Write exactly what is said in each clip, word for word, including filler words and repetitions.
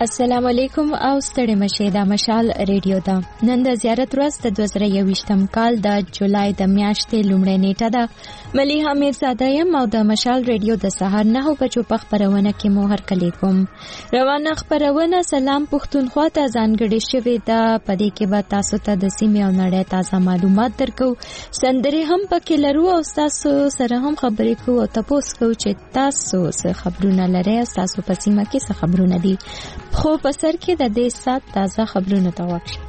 السلام علیکم او ستړي مشه دا مشال ریډیو دا نن د زیارت ورځ د دوه زره یوویشتم کال د جولای د میاشتې لومړۍ نیټه ده. ملیحه میرزاده یم او د مشال ریډیو د سهار نهو بجو په خپرونه کې مو هرکلی کوم. روانه خپرونه سلام پښتونخوا ته ځانګړې شوې ده. په دې کې به تاسو ته د سیمې او نړۍ تازه معلومات درکو، سندرې هم پکې لرو او تاسو سره هم خبرې کوو او تاسو کو چې تاسو څه خبرونه لرئ، تاسو په سیمه کې څه خبرونه دي. خو په سر کې د دې سات تازه خبرونه ته واکشي.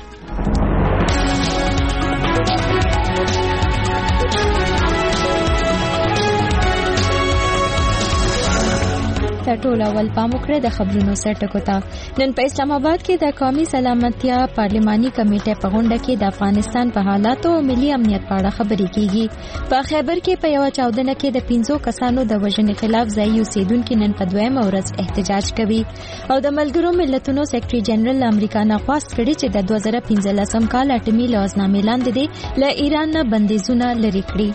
ټول اول پام وکړه د خبرونو سرټکو ته. نن په اسلام آباد کې د قومي سلامتیا پارلماني کمیټې په غونډه کې د افغانستان په حالاتو او ملي امنیت په اړه خبرې کیږي. په خیبر کې په یو چاودنه کې د پنځو کسانو د وژنې خلاف ځایي اوسیدونکو نن په دویمه ورځ احتجاج کوي او د ملګرو ملتونو سیکرټري جنرال امریکا نه غواړي کړي چې د دوه زره پنځلسم کال اټومي لوزنامې لاندې دي له ایران نه بندیزونه لرې کړي.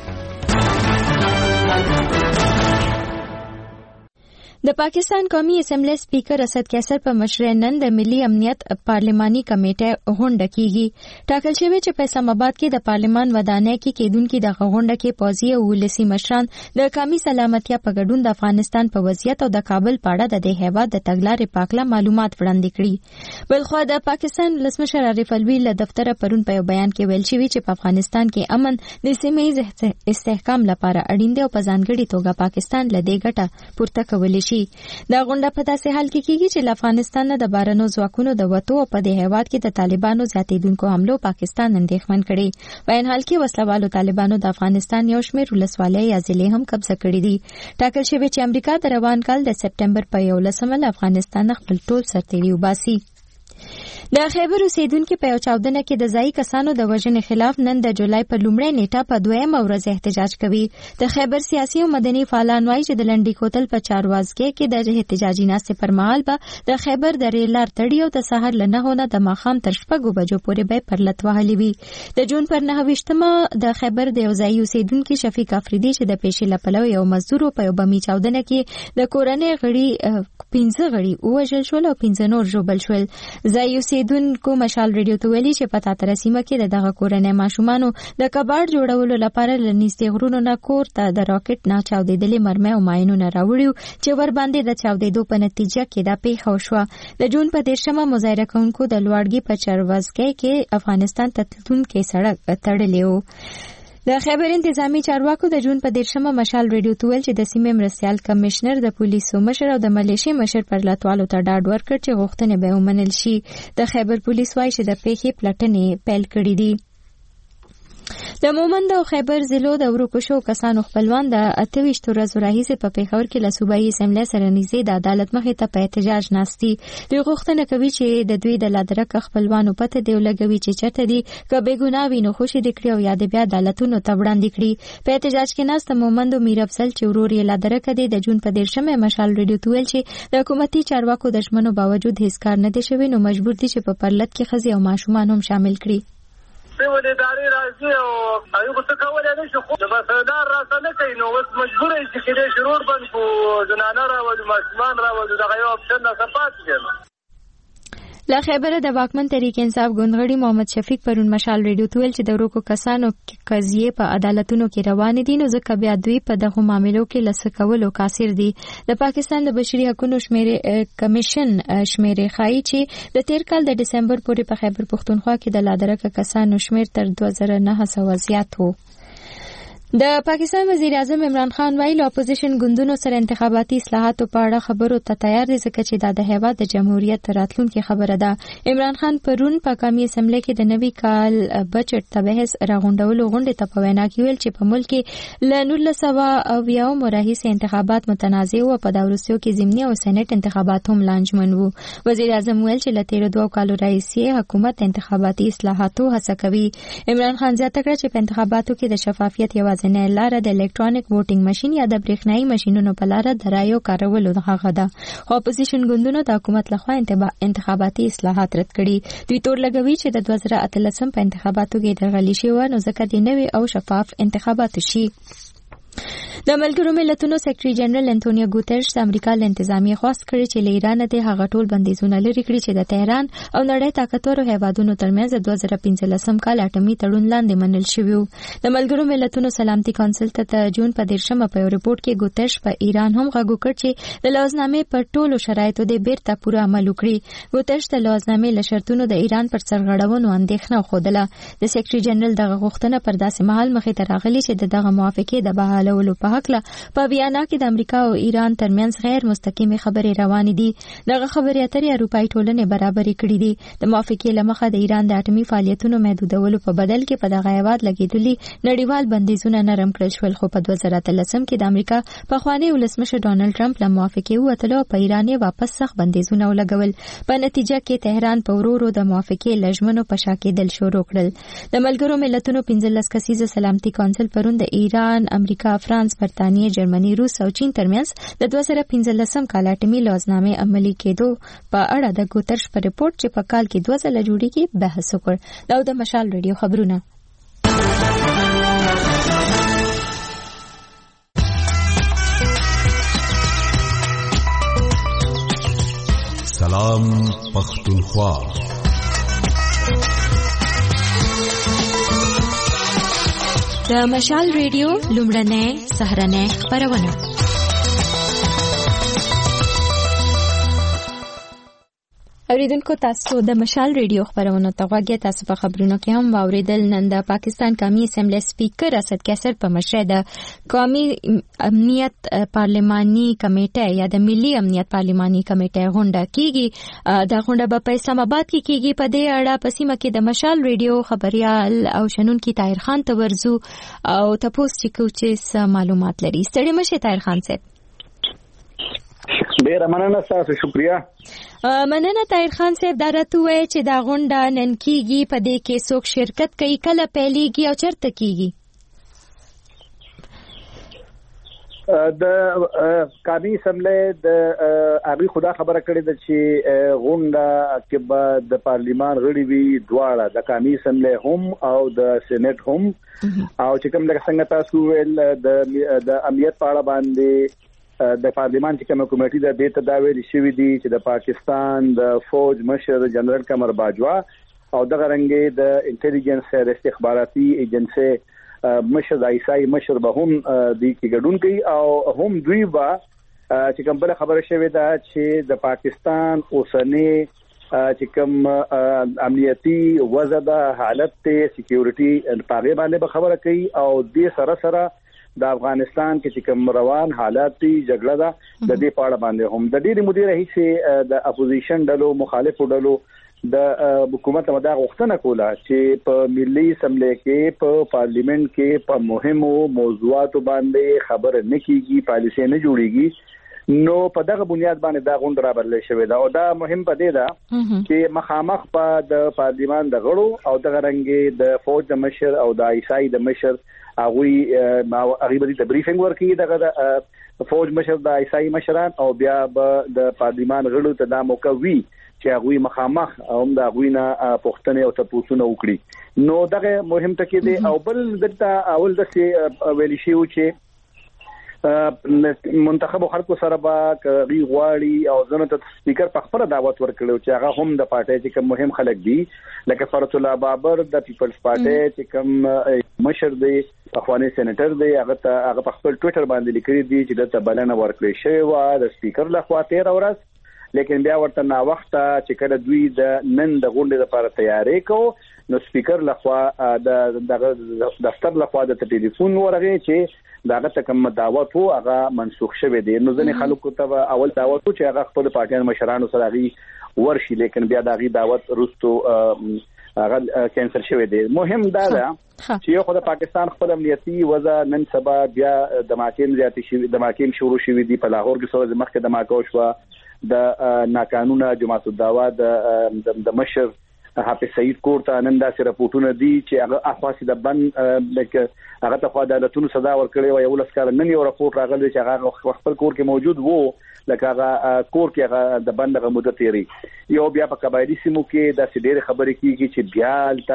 د پاکستان قومي اسمبلی سپیکر اسد قیصر په مشرۍ نن د ملي امنیت پارلماني کمیټې غونډه کیږي. ټاکل شوی چې په اسلام آباد کې د پارلمان ودانۍ کې کېدونکي د غونډه کې پوځي او ولسي مشران د قومي سلامتیا په ګډون د افغانستان په وضعیت او د کابل په اړه د دې هیواد د تګلارې پاکله معلومات وړاندې کړي. بلخو د پاکستان ولسمشر عارف الوی له دفتر پرون په بیان کې ویل شوی چې په افغانستان کې امن د سیمه ییز استحکام لپاره اړین دی او په ځانګړي توګه پاکستان له دې ګټه پورته کولی شي. دا غونډه په داسې حال کې کیږي چې افغانستان نه د بارنو ځواکونو د وټو په دې هیواد کې د طالبانو زیاتېدونکو حملو پاکستان اندېښمن کړي. په ان حال کې وسلوالو طالبانو د افغانستان یو شمېر ولسوالۍ یا ضلعې هم قبضه کړې دي. ټاکل شوی چې امریکا د روان کال د سپټمبر په یولسمه له افغانستان خپل ټول سرتیري وباسي. د خیبر اوسیدونکو په یو چاودنه کې د ځایي کسانو د وژنې خلاف نن د جولای په لومړۍ نیټه په دویمه ورځ احتجاج کوي. د خیبر سیاسي او مدني فعالان وایي چې د لنډي کوتل په چاروازګۍ کې د احتجاجي ناستې پر مهال به د خیبر د ریل لار تړي او د سهار له نهو نه د ماښام تر شپږو بجو پورې به پرلت وهلي وي. د جون پر نهه ویشتمه د خیبر د یو ځایي اوسیدونکو شفیق افریدي چې د پیشې له پلوه یو مزدور په یو بمي چاودنه کې د کورنۍ غړي پنځه غړي ووژل شول او پنځه نور ژوبل شول. ځایي اوسیدونکو مشال ریډیو ته ویلي چې په تاتره سیمه کې د دغه کورنۍ ماشومانو د کباړ جوړولو لپاره له نږدې غرونو نه کور ته د راکټ نه چاودېدلې مرمۍ او ماینونه راوړي چې ور باندې د چاودېدو په نتیجه کې دا پیښه وشوه. د جون په دېرشمه مظاهره کوونکو د لوړګي په چاروازګۍ کې افغانستان ته تلونکی سړک تړلی و. د خیبر انتظامی چارواکو د جون په دېرشمه مشال ریډیو ته ویل چې د سیمې مرستیال کمشنر د پولیسو مشر او د ملیشې مشر پر لاتوالو ته ډاډ ورکړ چې غوښتنې به ومنل شي. د خیبر پولیس وایي چې د پیښې پلټنې پیل کړې دي. د مومند او خیبر ضلعو د ورکو شو کسانو خپلوان د اته ویشت ورځو راهیسې په پېښور کې له صوبایي اسمبلی سره نږدې د عدالت مخې ته په احتجاج ناستي. دوی غوښتنه کوي چې د دوی د لادرکه خپلوانو پته دی ولګوي چې چېرته دي، که بې ګناه وي نو خوشي دې کړي او یا د بیا عدالتونو ته وړاندې کړي. په احتجاج کې ناست مومند او میر افضل چې ورور یې لادرکه دی د جون په دېرشمه مشال ریډیو ته ویل چې د حکومتي چارواکو د ژمنو باوجود هیڅ کار نه دی شوی نو مجبور دي چې په پرلت کې ښځې او ماشومان هم شامل کړي. ولې داري راځي او ایو څه کولای نه شي خو د بسدار راځه نه کوي نو اوس مجبور یې چې دې شرور بند کو زنانه راوړي ماشومان راوړي دغه یو اپشن نه سپات کېږي. له خیبره د واکمن تحریک انصاف ګوندغړي محمد شفیق پرون مشال ریډیو ته ویل چې د ورکو کسانو قضیې په عدالتونو کې روانې دي نو ځکه بیا دوی په دغو معاملو کې له څه کولو قاصر دي. د پاکستان د بشري حقوقو شمیرې کمیشن شمیرې ښایي چې د تیر کال د ډسمبر پورې په خیبر پښتونخوا کې د لادرکه کسانو شمیر تر دوه زره نهه سوه زیات و. د پاکستان وزیر اعظم عمران خان ویل اپوزیشن ګوندونو سره انتخاباتي اصلاحاتو په اړه خبرو ته تیار دي ځکه چې دا د هیواد د جمهوریت راتلونکي خبره ده. عمران خان پرون په قومي اسمبلی کې د نوي کال بجټ ته بحث راغونډولو غونډې ته په وینا کې ویل چې په ملک کې له نولس سوه اویاوم راهیسې انتخابات متنازع و په دا وروستیو کې ضمني او سېنیټ انتخابات هم لانجمن وو. وزیر اعظم ویل چې له تېرو دوو کالو راهیسې حکومت انتخاباتي اصلاحاتو هڅه کوي. عمران خان زیاته کړه چې په انتخاباتو کې د شفافیت یوازې نه لاره د الکترونیک ووټینګ ماشین یا د برېښنايي ماشینونو په لاره د رایو کارولو هغه ده. خو اپوزیشن ګوندونو د حکومت لخوا انتخاباتي اصلاحات رد کړي. دوی تور لګوي چې د دوه زره اتلسم په انتخاباتو کې درغلي شوې وه نو ځکه دې نوي او شفاف انتخابات شي. د ملګرو ملتونو سیکریټري جنرال انټونیو ګوتریش د امریکا له انتظامیې خواست کړی چې له ایران ته هغه ټول بندیزونه لرې کړي چې د تهران او نړۍ طاقتورو هیوادونو ترمنځ د دوه زره پنځلسم کال اټومي تړون لاندې منل شوی و. د ملګرو ملتونو سلامتي کونسل ته د جون په دیرشمه په ریپورت کې ګوتریش په ایران هم غږ وکړ چې د لوازنامې پر ټولو شرایطو د بیرته پوره عمل وکړي. ګوتریش د لوازنامې له شرطونو د ایران پر سرغړونو اندېښنه خوده. د سیکریټري جنرال دغه غوښتنه پر داسې مهال مخې ته راغلي چې د دغه موافقې د بحالولو په هکله په ویانا کې د امریکا او ایران ترمنځ غیر مستقیمه خبرې روانې دي. دغه خبرې اترې اروپאי ټولنې برابرې کړې دي. د موافقې لمخه د ایران د اټومي فعالیتونو محدودولو په بدل کې په دغه هیواد لګیدلي نړیوال بندیزونه نرم کړل شول، خو په دوه زره اتلسم کې د امریکا پخوانی ولسمشر ډانلډ ټرمپ له موافقې ووتلو په ایران یې واپس سخت بندیزونه ولګول. په نتیجه کې تهران په ورو ورو د موافقې لژمنو په شا کېدل شروع کړل. د ملګرو ملتونو پنځلس کسیزه سلامتي کونسل پرون د ایران، امریکا، فرانس، برتانیې، جرمني، روس او چین ترمنځ د دوه زره پنځلسم کال اټومي لوازنامې عملي کېدو په اړه د ګوتریش په ریپورت چې په کال کې دوه ځله جوړیږي بحث وکړ. دا د مشال ریډیو خبرونه. سلام پختونخوا. د مشال ریډیو لومړنۍ سهرنۍ خبرونه. اوریدونکو تاسو د مشال ریډیو خبرونه ته غوږی. تاسو په خبرونو کې هم واوریدل نن د پاکستان قومي اسمبلی سپیکر اسد کیسر په مشرۍ د قومي امنیت پارلماني کمیټه یا د ملي امنیت پارلماني کمیټه غونډه کیږي. د غونډه په اسلام آباد کې کیږي. په دې اړه په سیمه کې د مشال ریډیو خبريال او شنونکي طاهر خان ته ورزو او تاسو چې کوم معلومات لري. ستړي مشه طاهر خان صاحب. ډیر مننه تاسو، شکریا. مننه طاهر خان صاحب. دا راته وایي چې دا غونډه نن کیږي، په دې کې څوک شرکت کوي، کله پیلېږي او چیرته کیږي؟ د قومي اسمبلی د هغه خدا خبره کړې ده چې غونډه کې به د پارلیمان غړي وي، دواړه د قومي اسمبلی هم او د سېنات هم. او چې کوم لکه څنګه تاسو ویل د د امنیت په اړه باندې د پارلیمان چې کومه کمیټه ده د تداوی شوې دي چې د پاکستان د فوج مشر جنرال قمر باجوا او د غرنګي د انټيليجنس او استخباراتي ایجنسی مشر دایسای مشر به هم د کې ګډون کوي او هم دوی با چې کوم بل خبره شوې ده چې د پاکستان اوسنی چې کوم امنیتي وضع د حالت ته سکیورټي په باندې به خبره کوي او د سره سره د افغانستان کې کوم روان حالات دي جګړه ده د دې پاړه باندې هم د ډېری مدیر هیڅ د اپوزیشن ډلو مخالفو ډلو د حکومت مدا غوښتنه کوله چې په ملي اسمبلی کې په پارلیمنت کې په مهمو موضوعاتو باندې خبره نه کیږي، پالیسي نه جوړیږي. نو په دغه بنیاد باندې دا غونډه رابرلې شوې ده او دا مهم پدې ده چې مخامخ په د پارلیمان د غړو او د غرنګي د فوج د مشر او د ایسای د مشر هغه ما هغه به د بریفینګ ورکړي دغه د فوج مشر د ایسای مشران او بیا به د پارلیمان غړو ته دا موقع وی چې هغه مخامخ هم د هغه نه پښتنه او تاسو نه وکړي. نو دغه مهم ټکی دی او بل دلته اول د ویل شي چې منتخب خلکو سره با کوي غواړي او ځنه ته سپیکر په خپل دعوت ورکړو چې هغه هم د پارټي چې کوم مهم خلک دي لکه فرت الله بابر د پیپلز پارټي چې کوم مشر دی اخواني سېنیټر دی هغه ته هغه په خپل ټوئیټر باندې لیکلي دي چې د بلنه ورکړې شوی و د سپیکر لخوا تیر ورځ، لیکن بیا ورته نا وخت چې کله دوی د نن د غونډې لپاره تیاری کو نو سپیکر لخوا د دفتر لخوا د ټلیفون ورغی چې داغه تکم دعوت وو هغه منسوخ شوه دي. نو ځنې خلکو ته اول دعوت وو چې هغه خپل پارټیان مشرانو سره غي ورشي، لیکن بیا داغي دعوت رستو هغه کینسل شوه دي. مهم دا ده چې یو خدای پاکستان خپل امنیتي وضع نن سبا بیا د ماکین زیاتې شي د ماکین شروع شوه دي په لاهور کې سره مخکې د ماکو شو د ناقانونه جماعت الدعوا د د مشر حافظ سعید کور ته نن داسې راپورټونه دي چې هغه اخواسي د بند لکه هغه ته خو د عدالتونو سزا ورکړي و یو لسکار نن یو راپورټ راغلی چې هغه خپل کور کې موجود وو لکه هغه کور کې هغه د بند غو مدته تیری یو بیا په قبایلی سیمو کې د ډېر خبرې کیږي چې بیا الته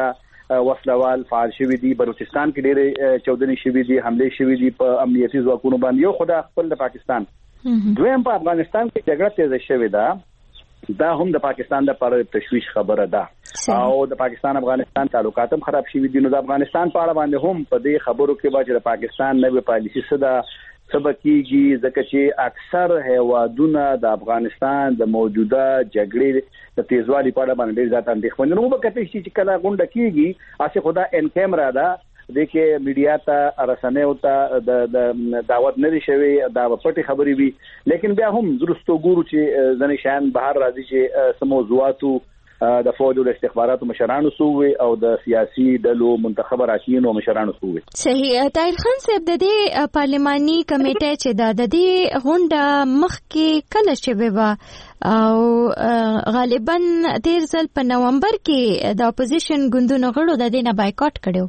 وسلوال فعال شوی دي. بلوچستان کې ډېرې چودنې شوی دي، حمله شوی دي په امنیتي ځواکونو باندې. یو خدای خپل د پاکستان دویم په افغانستان کې جګړه تیزه شوې ده، دا هم د پاکستان د لپاره تشویش خبره ده او د پاکستان افغانستان تعلقات هم خراب شوي دي. نو د افغانستان په اړه باندې هم په دې خبرو کې به چې د پاکستان نوې پالیسي څه ده سبکیږي، ځکه چې اکثر هیوادونه د افغانستان د موجوده جګړې د تیزوالي په اړه باندې ډېر زیات اندېښمن دي. نو به کته شي چې کله غونډه کیږي اسه خدا ان کیمرا ده د کې میډیا ته رسنیو ته د دعوت نه لري شوی، دا پټي خبري وي، لیکن بیا هم درستو ګورو چې ځنې شان بهر راځي چې سموضوعاتو د فوج او استخباراتو مشرانو سووي او د سیاسي ډلو منتخب راشین او مشرانو سووي. صحیح. طاهر خان صاحب د دې پارلماني کمیټه چې د د دې غونډه مخ کې کله شوه و او غالبا تیر ځل په نومبر کې د اپوزیشن ګوندونو غړو د دې نه بایکاټ کړو.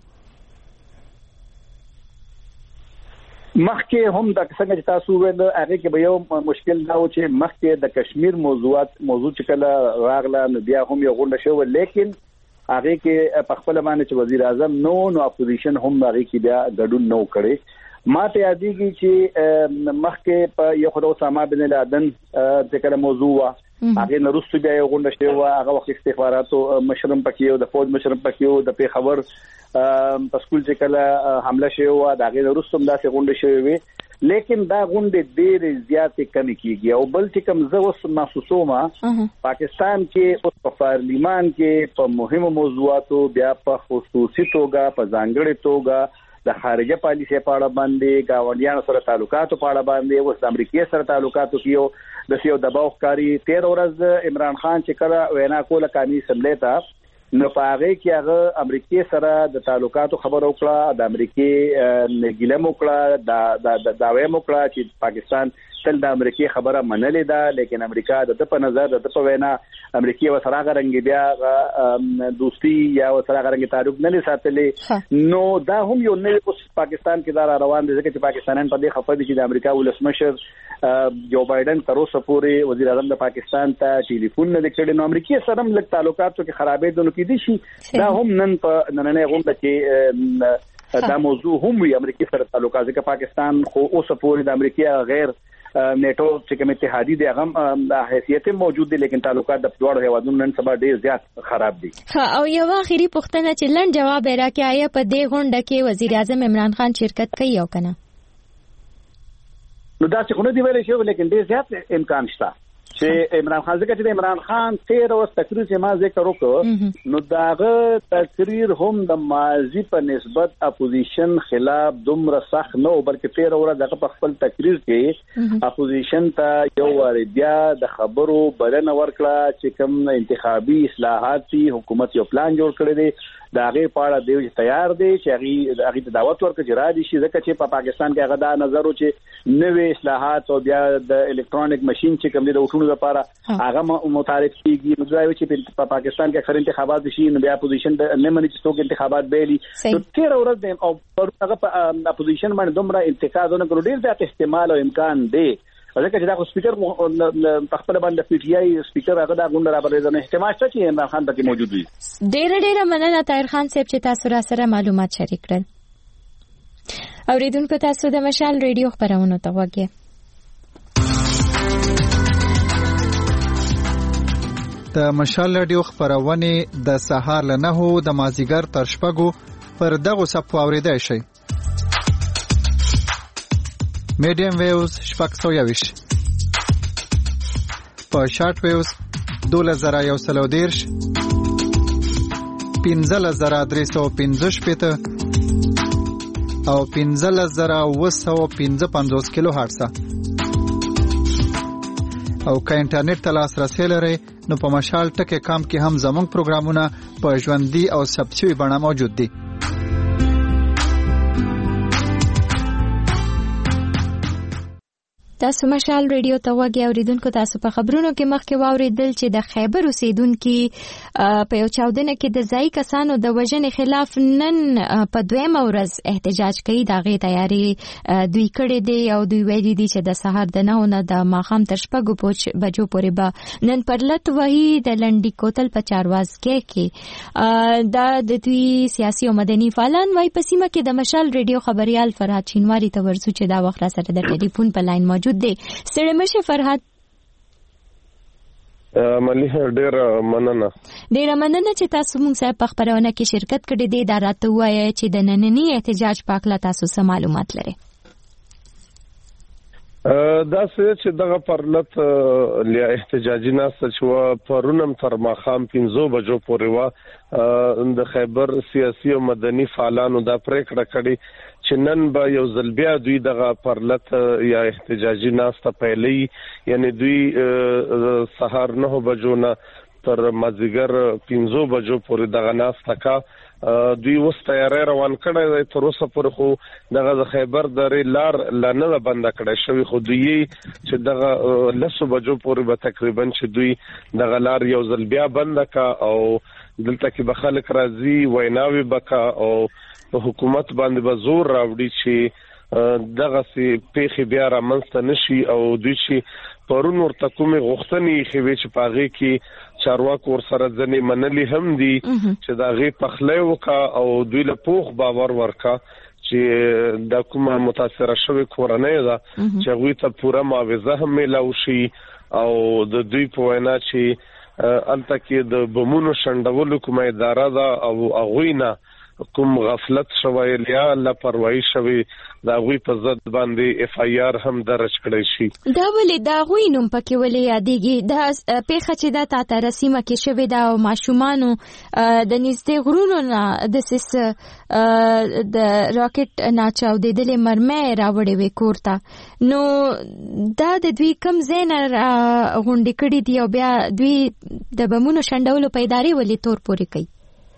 مخکې هم د څنګه چې تاسو ویل هغه کې به یو مشکل دا و چې مخکې د کشمیر موضوعات موضوع چې کله راغله نو بیا هم یو غونډه شو، لیکن هغه کې په خپل باندې چې وزیر اعظم نو نو اپوزیشن هم هغه کې بیا ګډون نو کړي. ما ته یادېږي چې مخکې په یو خدای اسامه بن لادن چې کله موضوع وا هغه نورستو بیا یو غونډه شو، هغه وخت استخباراتو مشرم پکې او د فوج مشرم پکې او د پیښور په سکول چې کله حمله شوی و دا غیر رسوم داسې غونډه شوی وي، لیکن دا غونډه ډېر زیاتې کمی کیږي. او بل چې کوم زه اوس محسوسومه پاکستان کې اوس په پارلیمان کې په مهمو موضوعاتو بیا په خصوصي توګه په ځانګړې توګه د خارجه پالیسي په اړه باندې گاونډیانو سره تعلقاتو په اړه باندې اوس د امریکای سره تعلقاتو کیو د سیو دباو ښکاری. تیر ورځ عمران خان چې کله وینا کوله قومي اسمبلی ته نو په هغه کې هغه امریکای سره د تعلقاتو خبرو کړه، د امریکای ګیلم وکړه، د د داوی وکړه چې پاکستان تل د امریکای خبره منلې ده، لیکن امریکا د په نظر د په وینا امریکای وسره غرنګ بیا دوستي یا وسره غرنګ تعلق نه ساتلې. نو دا هم یو نه اوس پاکستان کې دا روان دي ځکه چې پاکستانیان په دې خفه دي چې د امریکا ولسمشر جو بایدن تر اوسه پورې وزیر اعظم د پاکستان ته ټلیفون نه کړی. نو امریکای سره هم لږ تعلقاتو کې خرابې دونو کې دي شي. دا هم نن په نننې غونډه کې دا موضوع هم وي امریکای سره تعلقات، ځکه پاکستان خو اوسه پورې د امریکای غیر نیټو چې کوم اتحادی دی هغه د حیثیت موجود دي، لیکن تعلقات د دوه هیوادونو نن سبا ډیر زیات خراب دي. او یو اخیری پوښتنه چې لن جواب راکړي آیا په دې غونډه کې وزیر اعظم عمران خان شرکت کوي او کنه؟ نو دا څه خو نه دی ویل شوی، لیکن ډیر زیات امکان شته چې عمران خان ځکه چې عمران خان تیر اوس تقریر چې ما ذکر وکړ نو داغه تقریر هم د ماضی په نسبت اپوزیشن خلاف دومره سخت نه، بلکې تیر اوره دغه په خپل تقریر کې اپوزیشن ته یو واری بیا د خبرو بلنه ورکړه چې کوم انتخابي اصلاحاتي حکومت یو پلان جوړ کړی دی، دا غي پاړه دی تیار دی چې هغه هغه دعوت ورکړي چې را دي شي، ځکه چې په پاکستان کې هغه دا نظر و چې نوې اصلاحات او بیا د الکترونیک ماشين چې کوم دی د وټونو لپاره هغه متعارف کیږي. نو دا وی چې په پاکستان کې اکثر انتخابات شي نو بیا اپوزیشن د نه مني چې څوک انتخابات بیلی. نو تیر ورځ او هغه په اپوزیشن باندې دومره انتقادونه کړو، ډیر زیات احتمال او امکان دی ځکه چې دا سپیکر په خپل باندې پی ټی آی سپیکر هغه دا غونډه راغلی نه احتمال شته چې عمران خان پکې موجود وي. ډېر ډېر مننه طاهر خان صاحب چې تاسو را سره معلومات شریک کړل. اوریدونکو تاسو د مشال ریډیو خبرونه ته وګورئ. د مشال ریډیو خبرونه د سهار له نهو د مازیګر تر شپږو پر دغه صفو اوریدای شئ. میډیم ویوز شپږ سوه یویش، په شارټ ویوز دولس زره یو سل او دېرش، پنځلس زره درې سوه پنځه شپېته او پنځلس زره اوه سوه پنځه پنځوس کیلو هرټزه. او که انټرنیټ ته لاسرسی لرئ نو په مشال ټکی کام کې هم زموږ پروګرامونه په ژوندي او ثبت شوي بڼه موجود دي. تاسو مشال ریډیو ته وګورئ اوریدونکو تاسو په خبرونو کې مخکې واوریدل چې د خیبر اوسیدونکو په یو چاودنه کې د ځای کسانو د وژنې خلاف نن په دویمه ورځ احتجاج کوي. دا غي تیاری دوی کړي دي او دوی ویلي دي چې د سهار د نه نه د ماخام تر شپږو بجو پورې به نن پرلط وهي د لنډي کوتل په چاروازګۍ کې. دا د دوی سیاسي او مدني فعالان وايي په سیمه کې د مشال ریډیو خبريال فرهاد چینواری ته ورسو چې دا وخت را سره د ټلیفون په لاین موجود دی. ستړي مشه فرهاد. ملي ډیر مننه ډیر مننه چې تاسو موږ سره په خبرونه کې شرکت کړې دي. دا راته وایي چې د نننی احتجاج په اړه تاسو څه معلومات لرئ؟ دا څه چې دغه پرلط لیا احتجاجي ناسته چې پرونم تر ماخام پنځو بجو پورې وا د خیبر سیاسي او مدني فعالانو دا پریکړه کړې چې نن به یو ځل بیا دوی دغه پرلط یا احتجاجي ناسته پیلې، یعنی دوی سهار نه بجو نه تر مازیګر پنځو بجو پورې دغه ناسته کا دوی اوس تیاری روان کړی دی. تر اوسه پورې خو دغه د خیبر درې لار لا نه بنده کړی شوی، خو دوی چې دغه لسو بجو پورې به تقریبا چې دوی دغه لار یو ځل بیا بنده کا او دلته کې به خلک راځي ویناوي بکا او په حکومت باندې به زور راوړي چې دغه سي پیخي بیا رامنځته نشي او دوی چې پرون ورته کومې غوښتنې خوي چې پاغي کې چارواکو ور سره ځنې منلي هم دي چې دا غي پخلې وکا او دوی له پوخ باور ورکا چې د کومه متاثره شوی کورنۍ ده چې غوي ته پوره معاوضه هم ملاوي شي او د دوی په وینا چې الته کې د بمونو شندولو کومه اداره ده او اغوینا کوم غفلت شوی یا لاپروايي شوی دا غوي په ضد باندې اف ای آر هم درج کړی شي. دا ولې دا غوي نوم پکې ولې یادېږي؟ دا پیښه چې دا تاسو رسمه کې شوی دا او ماشومانو د نږدې غرونو نه د سیس د راکټ ناچاو د دلې مرمۍ راوړې وې کوړه، نو دا د دوی کم زین غونډې کړې دي او بیا دوی د بمونو شندولو په ادارې ولې تور پورې کوي؟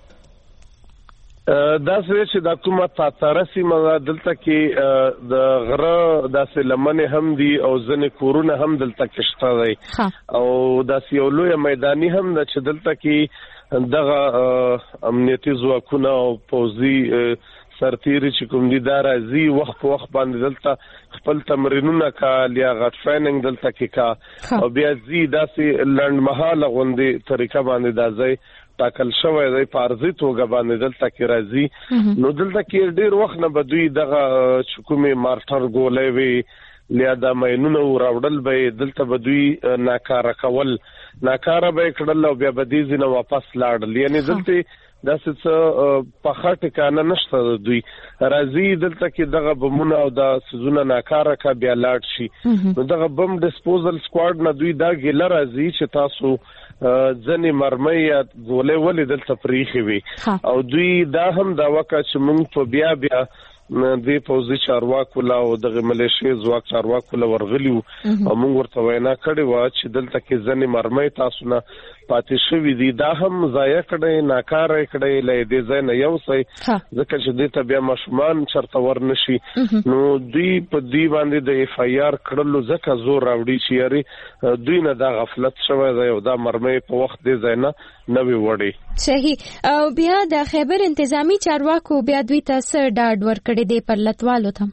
دا څه چې د کومه تاتارسي مزه دلته کې د غره داسې لمنې هم دي او ځنې کورونه هم دلته کې شته دی او داسې یو لوی میداني هم ده چې دلته کې دغه امنیتي ځواکونه او پوځي سرتیري چې کوم دي دا راځي وخت په وخت باندې دلته خپل تمرینونه کول یا غټ ټریننګ دلته کې کا او بیا زی داسې لنډ مهاله غوندي طریقه باندې دا ځای تاکل شوی دی پارزي توګه باندې دلته کې راځي. نو دلته کې ډیر وخت نه بدوي دغه چکومه مارټر ګولې وی لیا د مینونو راوړل به دلته بدوي ناکاره کول ناکاره به کړل او بیا بدی زنه واپس لاړل، یعنی دلته داسې څه په خټه کانه نشته دوی راځي دلته کې دغه بمونه او د سزونه ناکاره کا بیا لاړ شي. نو دغه بم ډیسپوزل سکواډ نه دوی دا ګیله راځي چې تاسو ځنې مرمۍ یا ګولې ولې دلته پریخي وي او دوی دا هم دا وکړه چې موږ په بیا بیا د پوځي چارواکو لا او د ملیشي ځواک چارواکو لا ورغلیو او موږ ورته وینا کړې و چې دلته کې ځنې مرمۍ تاسو نه پاتې شوې دي، دا هم ضایع کړي ناکاره کړي لې دې ځای نه یو ځای ځکه چې دې ته بیا ماشومان چرته ور نشي. نو دوی په دې باندې د اف ای آر کړلو ځکه زور راوړي چې یاري دوی نه دا غفلت شوی دی او دا مرمۍ په وخت دې ځای نه نوې وړي. صحیح. او بیا د خیبر انتظامی چارواکو بیا دوی ته څه ډاډ ورکړي دی پر لټوالو ته؟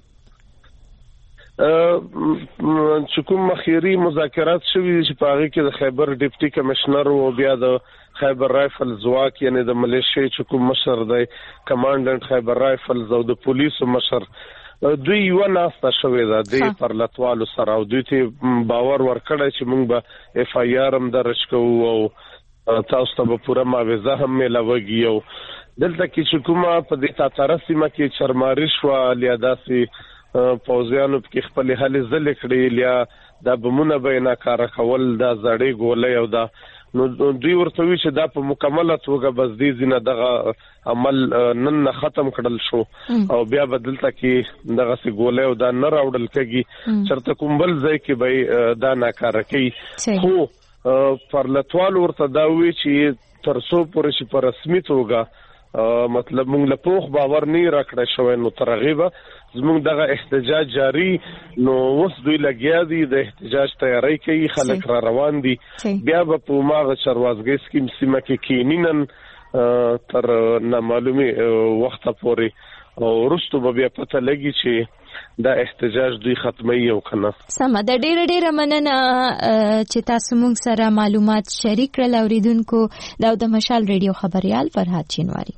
چې کوم مخیری مذاکرات شوي چې په هغه کې د خیبر ډیپټي کمشنر او بیا د خیبر رایفل ځواک یعنی د ملیشي چې کوم مشر دی کمانډنټ خیبر رایفل او د پولیسو مشر دوی یو ناسته شوې ده د پرلطوالو سره او دوی ته باور ورکړی چې موږ به اف ای آر هم درج کوو او تاسو ته به پوره معاوضه هم ملاويږي. او دلته کې چې کومه په دې تاتارسي مکه چرماری شو لیا داسې پوزیانو کې خپل حل زل کړی لیا د بمونه بینا کار کول دا زړې ګولې او دا نو دوی ورته وی چې دا په مکمله توګه بس دې زینه دغه عمل نن ختم کړل شو او بیا بدلته کې دغه سي ګولې او دا نه راوړل کېږي چرته کومبل ځای کې به دا ناکاره کوي. خو پرلطوال ورته دا وی چې ترڅو پورې چې په رسمي توګه مطلب موږ له پوخ باور نه راکړی شوی نو ترغیبه زموږ دغه احتجاج جاری نو اوس دوی لګیا دي د احتجاج تیاری کوي خلک را روان دي بیا به په ماغه چروازګي سکیم سیمه کې کینینن تر نامعلومه وخت پورې او وروسته به بیا پته لګي چې دا احتجاج دوی ختمي او کنه. سم د ډېر ډېر مننه چې تاسو موږ سره معلومات شریک کړل اوریدونکو دا د مشال ریډیو خبريال فرحات چینواری.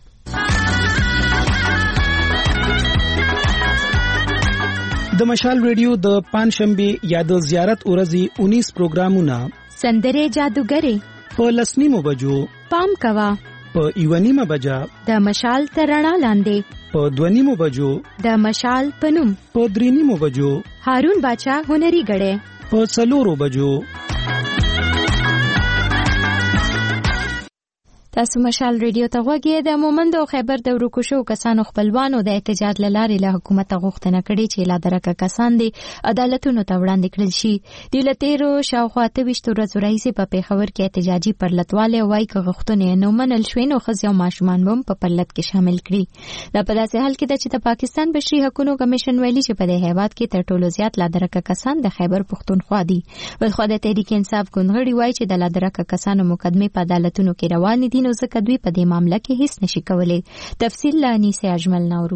د مشال ریډیو د پنځشنبه یا د زیارت ورځې انیس پروګرامونه سندره جادوګری په لسنیمو بجو پام کوا په یوانیمه بجا د مشال ترڼا لاندې په دونیمو بجو د مشال پنوم په درینیمو بجو هارون باچا هنري غړې په څلورو بجو. تاسو مشال ریډیو ته غوږی د مومند او خیبر د ورکوشو کسانو خپلوانو د احتجاج لارې له حکومت غوښتنه کړې چې لا درکه کسان دي عدالتونو ته وړاندې کړل شي. د لتیرو شاوخوا ته وشتو ورځې راځي په پیښور کې احتجاجي پرلتواله وای که غوښتنې نو منل شوې نو خزي او ماشومان هم په پرلت کې شامل کړي. دا په داسې حال کې د چې د پاکستان بشري حقوقو کمیشن ویلي چې په دې هیواد کې تر ټولو زیات لا درکه کسان د خیبر پښتونخوا دي. بلخو د تحریک انصاف ګوندغړي وای چې د لا درکه کسانو مقدمه په عدالتونو کې روان دي نو ځکه دوی په دې معاملې کې هیڅ نشي کولای. تفصیل لانی سي اجمل نورو.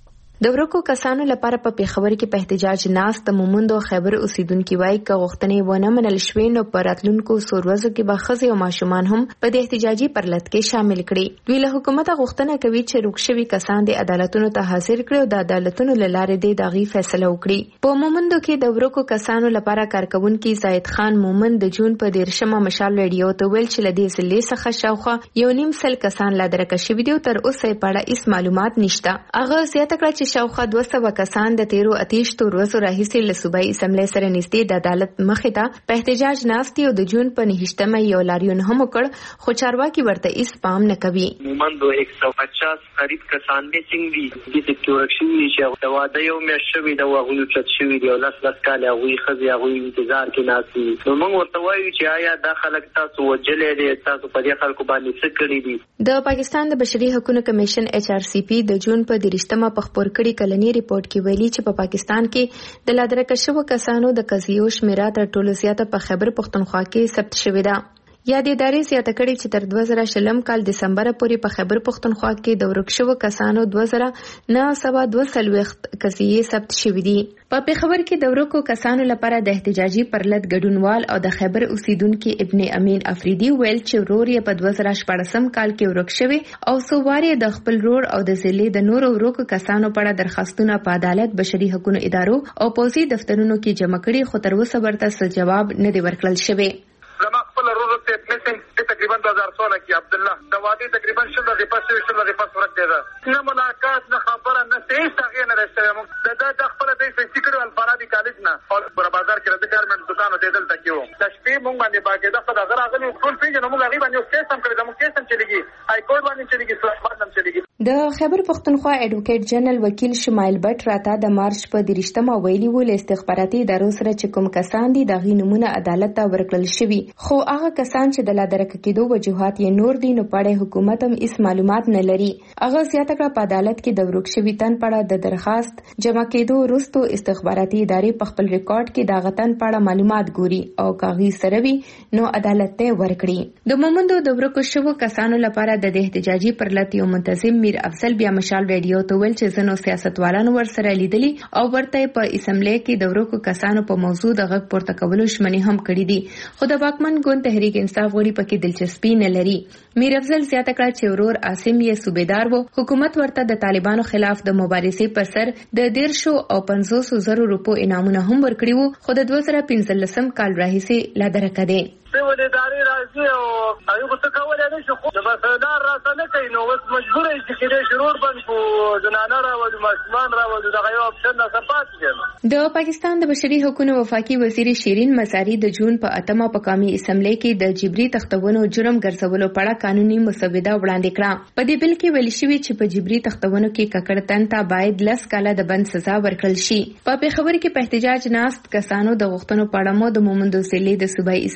د ورکو کسانو لپاره په پیښور کې په احتجاج ناس د مومند او خیبر اوسیدونکو وایي چې غوښتنې ونه منل شوې نو په راتلونکو سوروزو کې به خزي او ماشومان هم په دې احتجاجي پرلت کې شامل کړي. دوی له حکومت غوښتنه کوي چې روکشوي کسان د عدالتونو ته حاضر کړي او د عدالتونو لاره د داغي فیصله وکړي. په مومندو کې د ورکو کسانو لپاره کارکونکو زاید خان مومند د جون په دیرشمه مشال ریډیو ته ویل چې لدې ضلع څخه شاوخوا یو نیم سل کسان لا درکه شوي دي تر اوسه په اړه هیڅ معلومات نشته. هغه زیاته کړه چې شاوخوا دوه سوه کسان د تیرو اتیشتو ورځو راهیسې له صوبایي اسمبلی سره نږدې د عدالت مخې ته په احتجاج ناستي او د جون په نهشتمه یو لاریون هم وکړ خو چارواکي ورته هیڅ پام نه کوي. مومندو एक सौ पचास قریب کسان دي څنګه دي د تورکشي چې د واده یو میاشت شوی د واغونو چت شوی دی او لاس لاس کاله غوي خزي غوي انتظار کې ناسي نو موږ ورته وایو چې آیا دا خلک تاسو وجلې دي تاسو په دې خلکو باندې څه کړی دي. د پاکستان د بشري حقوقو کمیشن ایچ آر سی پی د جون په درشتمه په خبر کړي کلنی ریپورت کې ویلي چې په پا پاکستان کې د لادرکه شوو کسانو د قضیو شمیره تر ټولو زیاته په خیبر پښتونخوا کې ثبت شوې ده. یا د ادارې زیاته کړي چې تر دوه زره شلم کال دسمبر پورې په خیبر پښتونخوا کې د ورکشو کسانو دوه زره نه سوا دوه سلويخت قضیې ثبت شوې دي. په پیښور کې د ورکو کسانو لپاره د احتجاجي پرلت ګډونوال او د خیبر اوسیدونکو ابن امین افریدي ویل چې ورور یې په دوه زره شپږم کال کې ورک شوی او سوواري د خپل رور او د ضلع د نورو ورکو کسانو په اړه درخواستونه په عدالت بشري حقوقو ادارو او پوزي دفترونو کې جمع کړي خو تر اوسه ورته جواب نه دی ورکړل شوی. زما خپل رور ته میسنګ تقریبا دو هزار سولہ کې عبد الله د وادي تقریبا شل د پاسه شل د پاسه ورته ده نه ملاقات نه خبره نه هیڅ هغه نه راځي موږ د د خپل د فیسیکل الفارابي کالج نه او پر بازار کې د ګارمنټ دکانو ته دلته کېو د شپې موږ باندې باګه د خپل غره غلي ټول پیژنو موږ غیبا یو کیس هم کړی د موږ کیس هم چلیږي های کورټ باندې چلیږي سلطان هم چلیږي. د خیبر پښتونخوا ایډوکیټ جنرال وکیل شمایل بټ راته د مارچ په درشتمه ویلي ول استخباراتي ادارو سره چې کوم کسان دي د غینمونه عدالت ته ورکړل شوی خو هغه کسان چې د لادرکه کېدو وجوهات یې نور دي نو پړې حکومت هم هیڅ معلومات نه لري. هغه زیاته کړه په عدالت کې د ورک شوی تن پړه د درخواست جمع کېدو وروسته استخباراتي ادارې په خپل ریکارډ کې د غتن پړه معلومات ګوري او کاغذ سره وي نو عدالت ته ورکړي. د مومندو د ورک شوو کسانو لپاره د احتجاجي پرلت یو منتظم میر افضل بیا مشال ریډیو ته ویل چې زنو سیاستوالانو ورسره لیدلي او ورته په اسمبلی کې د ورکو کسانو په موضوع د غږ پورته کولو شمنې هم کړې دي خو د واکمن ګوند تحریک انصاف غړي پکې دلچسپي نه لري. میر افضل زیاته کړه چې ورور عاصم یې صوبیدار وو حکومت ورته د طالبانو خلاف د مبارزې پر سر د دیرشو او پنځوسو زرو روپو انعامونه هم ورکړي وو خو د دوه زره پنځلسم کال راهیسې لا درکه دی. څه ادارې راځي او ایو څه کولای نه شي خو د مسلدار راځه نه کوي نو اوس مجبور یې چې کېدې شرور باندې کو زنانه راوړي ماشومان راوړي دغه یو اپشن نه صفات دي. د پاکستان د بشري حقوقو وفاقي وزیر شیرین مزاری د جون په اتمه په قومي اسمبلی کې د جبري تختونو جرم ګرځولو په اړه قانوني مسوده وړاندې کړه. په دې بل کې ویل شوی چې په جبري تختونو کې ککړ تن ته باید لس کاله د بند سزا ورکړل شي. په پیښور کې په احتجاج ناست کسانو د غوښتنو په اړه مو د مومندو ضلع د صوبایي اسمبلی غړو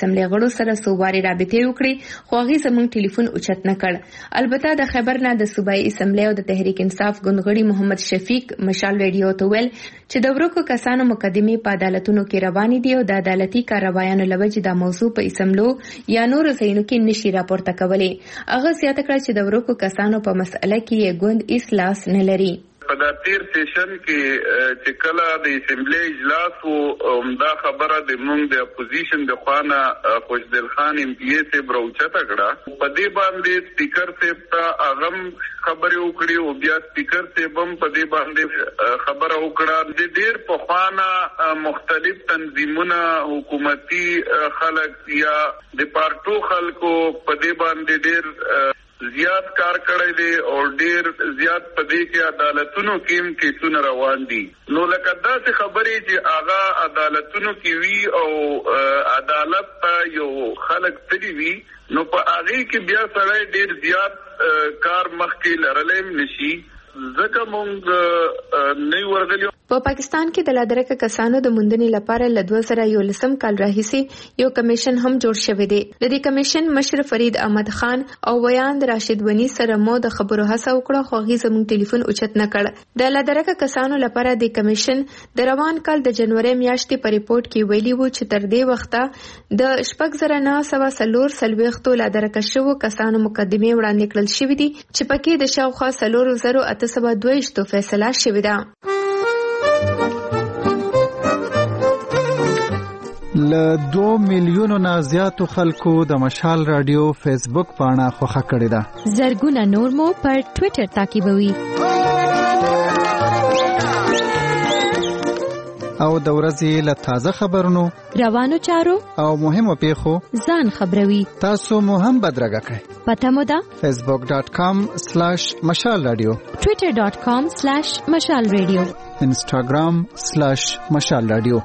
سره سوواري رابطه وکړي خو هغه زموږ ټلیفون اوچت نه کړ. البته د خبر نه د صوبایي اسمبلی او د تحریک انصاف ګوندغړي محمد شفیق مشال ریډیو ته ویل چې د ورکو کسانو مقدمه په عدالتونو کې روانې دي او د عدالتي کاروایانو لوجه د موضوع په اسمبلو یا نور ځایونو کې نشي راپورته کولی. هغه زیاته کړه چې د ورکو کسانو په مسأله کې یې ګوند اصلاح نه لري. په د تیر سیشن کې چې کله د اسمبلی اجلاس او دا خبره د مونږ د اپوزیشن د خوانه خوشدل خان ایم پی ای سے بروچته کړه په دې باندې سپیکر صاحب ته اغم خبرې وکړي او بیا سپیکر صاحب هم په دې باندې خبره وکړه. د ډیر په خوانه مختلف تنظیمونه حکومتي خلک یا د پارټو خلکو په دې باندې ډیر زیات کار کړی دی او ډیر زیات په دې کې عدالتونو کې کیسونه روان دي. نو لکه داسې خبرې چې هغه عدالتونو کې وی او عدالت ته یو خلک تللی وي نو په هغه کې بیا سره ډیر زیات کار مخکې لرلم نشي ځکه مونږ نه ورغلی. په پاکستان کې د لادرکه کسانو د موندنې لپاره ل دوه زره یولسم کال راهیسې یو کمیشن هم جوړ شوی دی. د دې کمیشن مشر فرید احمد خان او ویاند راشد ونی سره مو د خبرو هڅه وکړه خو هغه زموږ ټلیفون اوچت نه کړ. د لادرکه کسانو لپاره د کمیشن د روان کال د جنوري میاشتې په ریپورت کې ویلي وو چې تر دې وخته د شپږ زره نه سوه څلور څلوېښتو لادرکه شوو کسانو مقدمې وړاندې کړل شوې دي چې پکې د شاوخوا څلور زره اته سوه دوه ویشت فیصله شوې ده. ل دو میلیونو نه زیاتو خلکو د مشال رادیو فیسبوک پاڼه خوښه کړې ده. زرګونه نور مو پر ټوئیټر تعقیبوي او د ورځې له تازه خبرونو روانو چارو او مهمو پیښو ځان خبروي. تاسو مو هم بدرګه کړئ. پته مو ده فیسبوک ډاٹ کام سلیش مشال رادیو، ټوئیټر ډاٹ کام سلیش مشال رادیو، انسټاګرام سلیش مشال رادیو.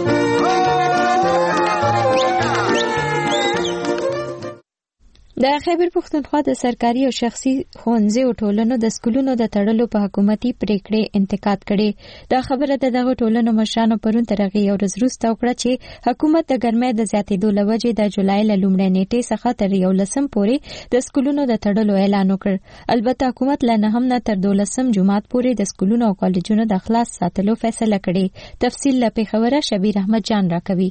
د خیبر پښتونخوا د سرکاري او شخصي ښوونځیو ټولنو د سکولونو د تړلو په حکومتي پریکړې انتقاد کړي. دا خبره د دغه ټولنو مشرانو پرون تر هغې یو ورځ وروسته وکړه چې حکومت د ګرمۍ د زیاتېدو له وجې د جولای له لومړۍ نیټې څخه تر یولسم پورې د سکولونو د تړلو اعلان وکړ. البته حکومت له نهم نه تر دولسم جماعت پورې د سکولونو او کالجونو د خلاص ساتلو فیصله کړې. تفصیل له پېښوره شبیر احمد جان راکوي.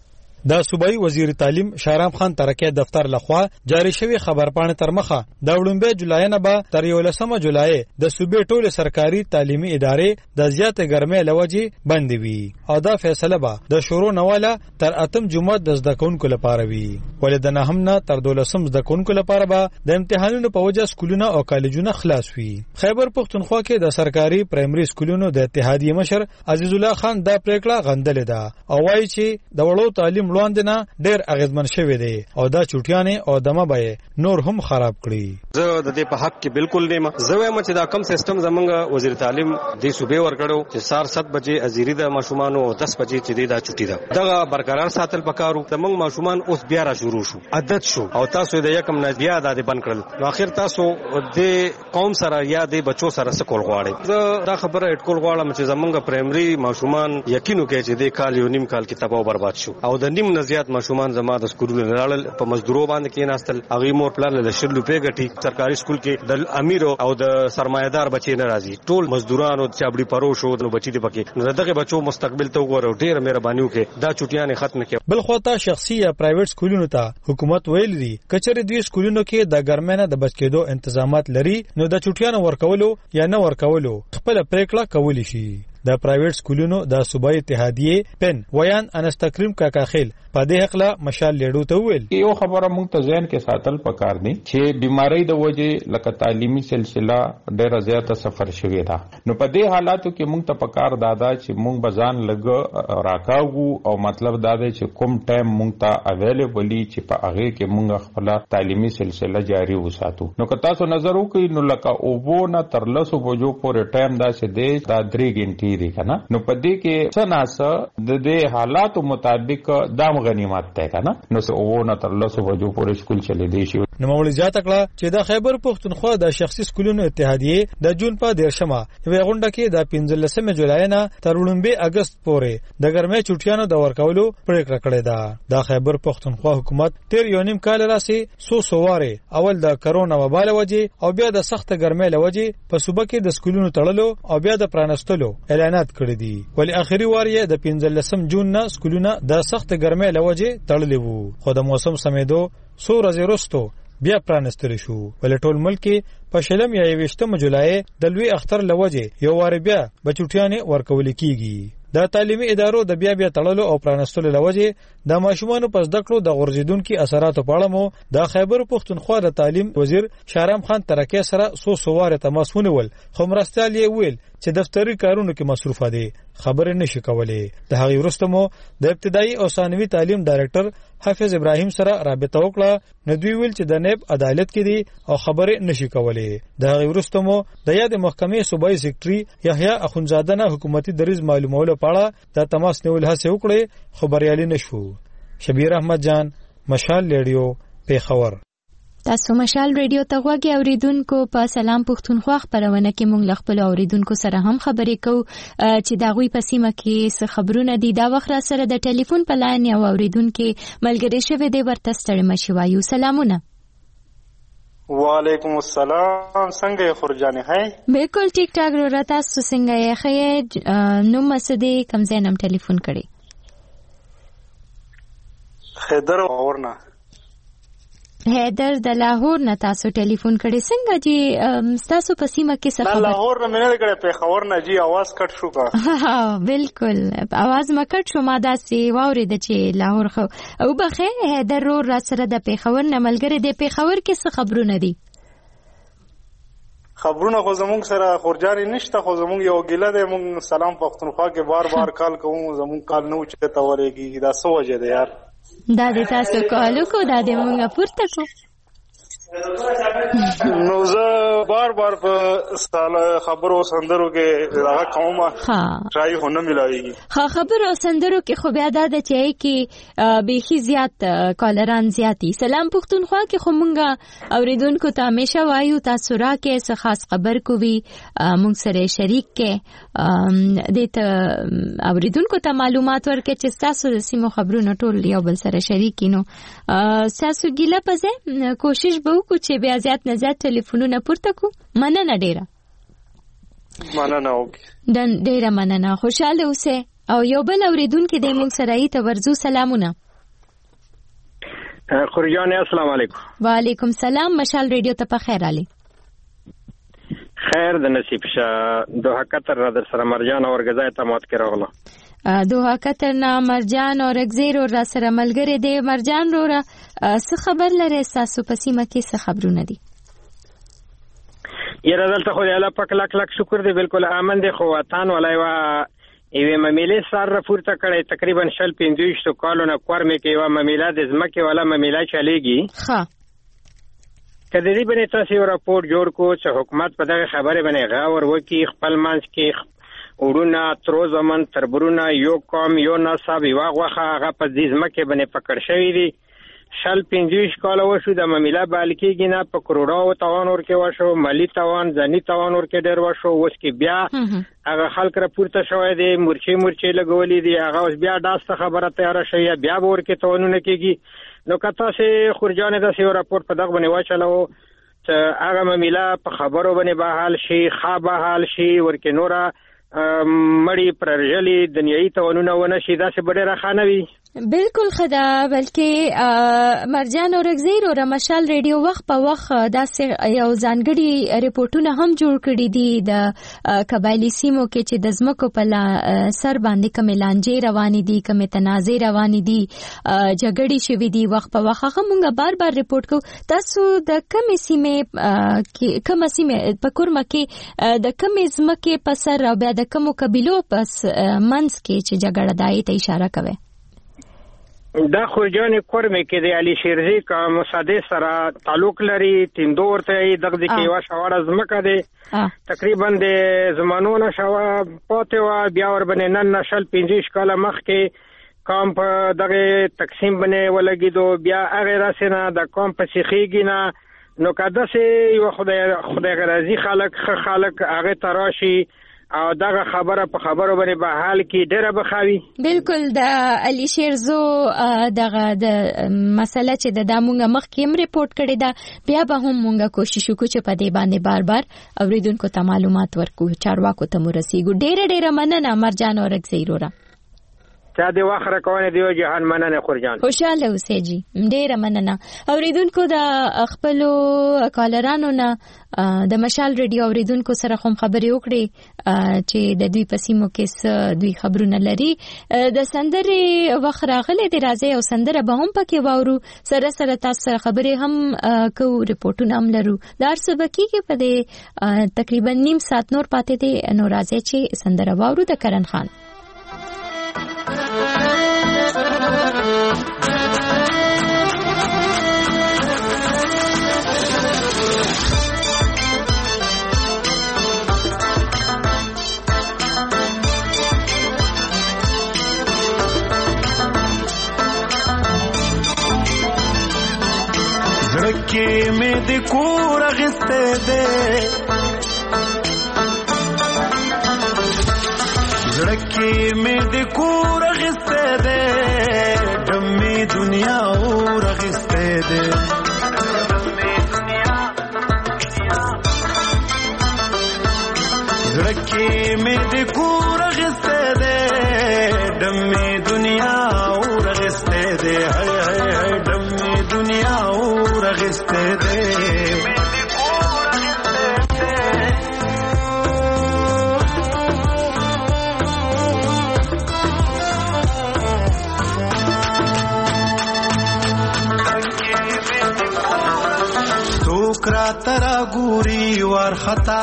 د صوبایي وزیر تعلیم شهرام خان ترکیه دفتر لخوا جاری شوی خبرپاڼه تر مخه د وړاندې جولای نه به تر یولسمه جولای د صوبې ټول سرکاري تعلیمي ادارې د زیاتې ګرمۍ لوجې بند وي او دا فیصله به د شروع نواله تر اتم جمعه د زده کوونکو لپاره وي. ولې د نهم نه تر دولسم زده کوونکو لپاره به د امتحانونو په وجه سکولونه او کالجونه خلاص وي. خیبر پښتونخوا کې د سرکاري پرایمري سکولونو د اتحادیې مشر عزیز الله خان دا پریکړه غندلې ده او وایي چې د وړو تعلیم وړاندې نه ډېر اغیزمن شوی دی او دا چوټیانې او دمه به نور هم خراب کړي. زه د دې په حق کې بالکل نه یم. زه وایم چې دا کم سیستم زمونږ وزیر تعلیم د صوبې ورکړو چې سار سات بجې ازيري د ماشومان او دس بجې چې دا چوټي ده دغه برقرار ساتل پکارو. زمونږ ماشومان اوس بیا را شروع شو عادت شو او تاسو د یکم نه بیا د بند کړل. نو اخر تاسو د قوم سره یا د بچو سره سکول غواړي. زه دا خبره اټکول غواړم چې زمونږ پرایمري ماشومان یقینو کوي چې د کال یو نیم کال کې تباہ او برباد شو او د نیم نزيات ماشومان زما د سکولونو لاړل په مزدورو باندې کې ناستل. هغه مور پلان له شل روپے غټي سرکاري سکول کې د امیر او د سرمایدار بچي نه راځي. ټول مزدورانو چابړي پروشو نو بچي دي پکې نو دغه بچو مستقبل ته وګورو. ډېر مهرباني وکړه دا چټیانې ختم کړي. بل خو ته شخصي یا پرایویټ سکولونو ته حکومت ویل دي کچره دوی سکولونو کې د ګرمنه د بچ کېدو تنظیمات لري نو د چټیانو ورکولو یا نه ورکولو خپل پریکړه کولی شي. د پرایویټ سکولونو د صوبایي اتحادیې پن ویان انس تکریم کاکاخیل په دې حقله مشال لیډو ته ویل یو خبره مونږ ته ځین کې ساتل پکار دي چې بیماری د وجې لکه تعلیمي سلسله ډېر زیاته سفر شوی دا. نو په دې حالاتو کې مونږ ته پکار دادا چې مونږ بزان لګ راکاو او مطلب دا دی چې کوم ټایم مونږ ته اویلیبلی چې په هغه کې مونږ خپل تعلیمي سلسله جاری وساتو. نو که تاسو نظر وکړئ نو لکه اوبو نه تر لسو بجو پورې ټایم دا چې دی دا درې غنټې دی کنه. نو په دې کې څه ناسه د دې حالاتو مطابق دام غنیمت ده کنه. نو سه اوو نه تر لسو بجو پورې سکول چلے دی شي. نو مولوی زیاته کړه چې د خیبر پښتونخوا د شخصي سکولونو اتحادیه د جون په دیرشمه یوه غونډه کې د پنځلسمه جولای نه تر وړاندې اگست پورې د ګرمۍ چټیانو د ورکولو پریکړه کړې ده. د خیبر پښتونخوا حکومت تیر یو نیم کال راسي سو سواره اول د کرونا وباله وجه او بیا د سخت ګرمۍ لوجه په صوبه کې د سکولونو تړلو او بیا د پرانستلو اعلانات کړی دي. ولی اخري وار یې د پنځلسم جون نه سکولونه د سخت ګرمۍ لوجه تړلې وو، خو د موسم سمېدو څو ورځې وروسته بیا پرانستل شو. ولې ټول ملک په شلم یا یوشتم جولای د لوی اختر لوجه یو وار بیا بچوټیانه ورکول کیږي. د تعلیمي ادارو د بیا بیا تړلو او پرانستلو لوجه د ماشومانو په زده کړو د غورځیدونکو اثراتو په اړه مو د خیبر پښتونخوا د تعلیم وزیر شهرام خان ترکیه سره سو سواره تماس ونیول، خو مرستيال یې ویل چې دفتري کارونو کې مصروفه دي، خبرې نشي کولای. د هغې وروسته مو د ابتدایي او ثانوي تعلیم ډایرکټر حافظ ابراهیم سره رابطه وکړه، نو دوی ویل چې د نیب عدالت کې دي او خبرې نشي کولای. د هغې وروسته مو د یاد محکمې صوبایي سیکریټري یحیی اخونزاده نه حکومتي دریځ معلومولو په اړه د تماس نیول هڅه وکړه، خو بریالي نشو. شبیر احمد جان، مشال ریډیو، پیښور. تاسو مشال ریډیو ته غوږی اوریدونکو، په سلام پښتونخوا خبرونه کې مونږ خپل اوریدونکو سره هم خبرې کوو چې دا غوي په سیمه کې څه خبرونه دي. دا وخت را سره د ټلیفون په لاین یو اوریدونکو ملګری شوی دی، ورته ستړي مشي وایو. سلامونه. وعلیکم السلام، څنګه یې خورجانې؟ هاي بالکل ټیک ټاک رو تاسو څنګه یې؟ خیر نو مسدي کم زینم ټلیفون کړی. خیدر اورنا حیدر د لاهور نه تاسو ټلیفون کړی. څنګه جی تاسو په سیمه کې څه خبر؟ لاهور نه مې نه کړی، په خبر نه جی आवाज کټ شو کا. ها بالکل आवाज ما کټ شو، ما داسې واورید چې لاهور خو او بخې حیدر رو را سره د پیښور نه ملګری دی. پیښور کې څه خبرونه دي؟ خبرونه خو زمونږ سره خورجاري نشته، خو زمونږ یو ګیله دی، مونږ سلام پښتونخوا کې بار بار کال کوو، زمونږ کال نه اوچته ورېږي. دا څه وجه ده یار؟ دا د تاسو کالو کو دا د مونږه پورته کو نو زه بار بار په ستاله خبرو سندرو کې راغ کوم ها ټرای هونه ملایي. ها خبرو سندرو کې خو بیا دا د چي کې بيخي زیات کالران زیاتی. سلام پښتونخوا کې خو مونږه اوریدونکو ته همیشه وایو تاسو را کې څه خاص خبر کوي مونږ سره شریک کې د ته اوریدونکو ته معلومات ورکړي چې تاسو د سیمو خبرونه ټول یو بل سره شریک کینو. تاسو ګیله پزه کوشش به کو چې بیا زیات نه زیات ټلیفونونه پورته کو. مننه ډیره مننه اوکي دن ډیره مننه، خوشاله اوسه. او یو بل اوریدونکو د موږ سره ای ته ورزو. سلامونه خورجان، السلام علیکم. وعلیکم سلام، مشال ریډیو ته په خیر علي. خیر د نصیب شه دوه کتر را در سره مرجان اور غزا ته مات کې راغله. دوه کتر نه مرجان اور غزیر اور را سره ملګری دی. مرجان رو را څه خبر لري؟ تاسو په سیمه کې څه خبرونه دي؟ یره دلته خو الله پاک لک لک شکر دی، بالکل امن دی. خو وطن ولای وا ایوه ممیله سر رپورټ کړي تقریبا شل پنځويشت کالونه کورمه کې وا ممیله د زمکه ولا ممیله چلیږي. ها کله دې باندې تاسو راپور جوړ کو چې حکومت په دغه خبره باندې غور وکي، خپل منځ کې وړونه تر زمن تربرونه یو قوم یو نسب یو غوخه هغه په دې زمکه باندې پکړ شوی دی. شل پنځويشت کال وشو د ممیله بالکیږي نه په کروڑو توان ورکه وشو، مالی توان ځنی توان ورکه ډیر وشو. اوس کې بیا هغه خلک راپورته شوی دی، مرچی مرچی لګولې دي، هغه اوس بیا داسته خبره تیار شوی، بیا ورکه توانونه کېږي. نو کته سه خورجانه د سیو راپورټ په دغه باندې واچلو چې هغه ممیله په خبرو باندې به حال شي، خابه حال شي، ورکه نورا مړی پرژلی دنیوي توانونه ونه شي. دا څه ډیره خانوي بالکل خدا، بلکې مرجان اور غزیر او مشال ریډیو وخت په وخت داسې یو ځانګړي ریپورتونه هم جوړ کړي دي د قبایلی سیمو کې چې د زمکو په سر باندې کوم لانجې روانې دي، کوم تنازع روانې دي، جګړې شوې دي. وخت په وخت هغه مونږ بار بار ریپورت کوو. تاسو د کوم سیمې کې کوم سیمې په کورمه کې د کوم زمکه په سر او بیا د کوم قبیلو پس منځ کې چې جګړه دای ته اشاره کوي؟ دا خورجان کورمه کې د علي شیرزي کوم مصادې سره تعلق لري. تیندو ورته دغه د کې وا شوړه زمکه ده، تقریبا د زمانونو شوا پاتې وا بیا ور باندې نن نشل پنځه کاله مخ کې قوم په دغه تقسیم باندې ولګیدو بیا هغه راسنه د قوم په سیخیږي نه نو کده سي یو خدای خدای غرازي خلک خلک هغه تراشي او دغه خبره په خبرو باندې به حال کې ډېر بخاوي. بالکل د علي شیرزو دغه د مسله چې د دامونګه مخ کې هم ریپورت کړی دا بیا به هم مونږه کوشش وکړو چې په دې باندې بار بار اوریدونکو ته معلومات ورکو چارواکو ته مرسيګو. ډېر ډېر مننه مرجان اورک زیرورا چا دی واخره کوونه دیو جهان مننه خورجان خوشاله اوسې جی ډېر مننه. اوریدونکو د خپل کالرانو نه د مشال ریډیو اوریدونکو سره هم خبرې وکړي چې د دوی پسیمو کې دوی خبرونه لري. د سندرې وخت راغلي دی راځي او سندره به هم پکې واورو سره سره تاسو سره خبرې هم کو ریپورتونه هم لرو. دار سبکی کې په دې تقریبا نیم ساعت نور پاتې دي نو راځي چې سندره واورو د کرن خان. زړکې مې د کور غسته ده زړکې مې د کور غسته ده دمې دنیا اور غسته ده زړکې مې د کور غسته ده دمې دنیا اور غسته ده هاي هاي دمې دنیا اور غسته ده توکرا ترا ګوري ورختا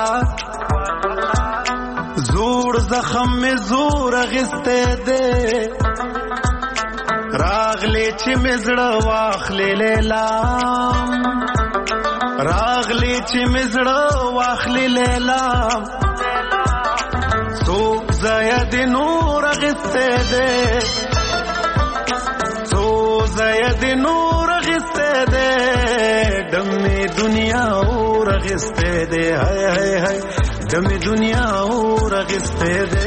زور زخم می زور غسته ده راغلی چې مزړه واخلې لیلام راغلی چې مزړه واخلې لیلام څوک زید نور غسته ده څوک زید نور غسته ده دمې دنیا اور غسته ده هاي هاي هاي دمې دنیا اور غسته ده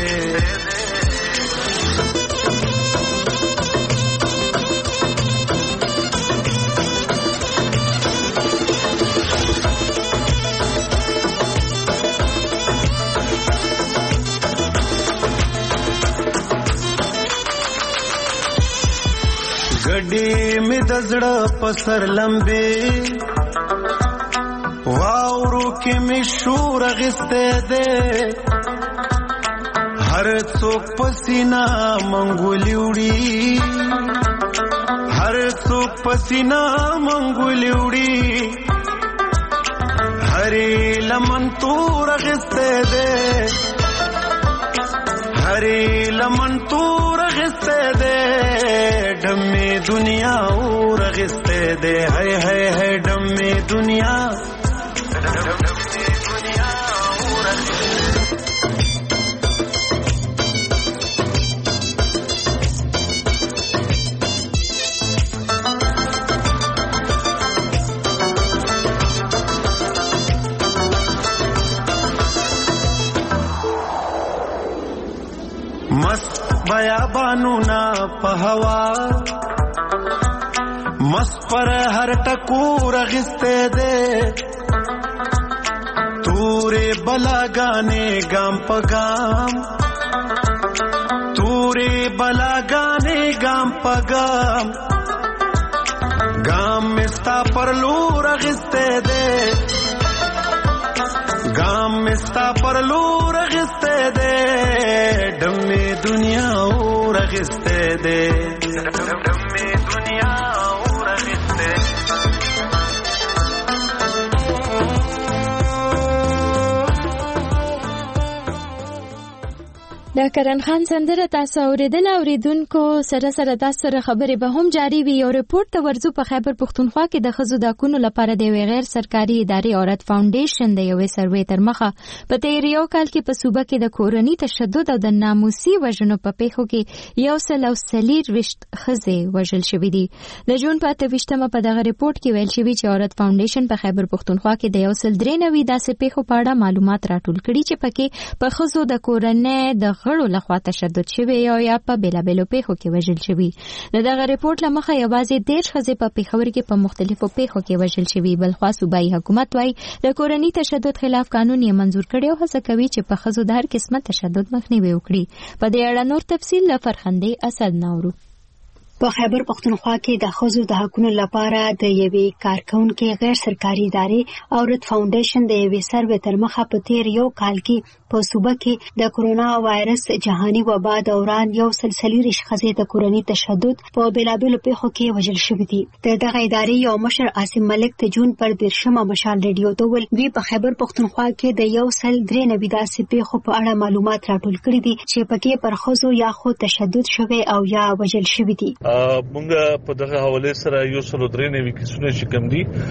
ګډې مې د زړه پسر لمبې واورو کې مې شور غسته ده هر څوک پسینا منګولې وړي هر څوک پسینا منګولې وړي هرې لمن تور غسته ده هرې لمن تور غسته ده دمې دنیا اور غسته ده هاي هاي هاي دمې دنیا मस्त बयाबानू ना पहवा मस्त पर हर टकूर घिसते दे तूरे बला गाने गाम पगाम तूरे बला गाने गाम पगाम गाम मिस्ता पर लूर घिसते दे गाम मिस्ता पर लूर घिसते दे डम्मे दुनिया और घिसते दे डम्मे दुनिया और घिसते د کرن خان سندره تاسو اوریدل اوریدونکو سره سره تاسو سره خبرې به هم جاری وي. یو ریپورت ته ورزو په خیبر پښتونخوا کې د ښځو د حقوقو لپاره د غیر سرکاري ادارې عورت فاونډیشن د یوې سروې تر مخه په تیر یو کال کې په صوبه کې د کورني تشدد او د ناموسي وژنو په پیښو کې یو سل او څلور ویشت ښځې وژل شوې دي. د جون په اته ویشتمه په دغه ریپورت کې ویل شوی چې عورت فاونډیشن په خیبر پښتونخوا کې د یو سل درې نوي داسې پیښو په اړه معلومات راټول کړي چې پکې په ښځو د کورنۍ د غړو لخوا تشدد شوی او یا په بیلابیلو پیښو کې وژل شوی. د دغه ریپورت لمخه یوازې ډېر ښځې په پیښور کې په مختلفو پیښو کې وژل شوی. بلخوا صوبایي حکومت وايي د کورني تشدد خلاف قانون یې منزور کړی او هڅه کوي چې په ښځو د هر قسمه تشدد مخنیوي وکړي. په دې اړه نور تفصیل له فرخندې اسد نورو. په خیبر پښتونخوا کې د ښځو د حقوقو لپاره د یوې کارکونکو غیر سرکاري ادارې عورت فاونډیشن د یوې سروې تر مخه په تیر یو کال کې په صوبه کې د کرونا وایرس جهاني وبا دوران یو سلسله ښځې د کورني تشدد په بیلابیلو پیښو کې وژل شوې دي. د دغه ادارې یو مشر عاصم ملک ته جون پر دیرشمه مشال ریډیو ته ویل دوی په خیبر پښتونخوا کې د یو سل درې نوي داسې پیښو په اړه معلومات راټول کړي دي چې پکې پر ښځو یا خو تشدد شوی او یا وژل شوی دي. مونږ په دغه حواله سره یو سل درې نوي کیسونه چې کوم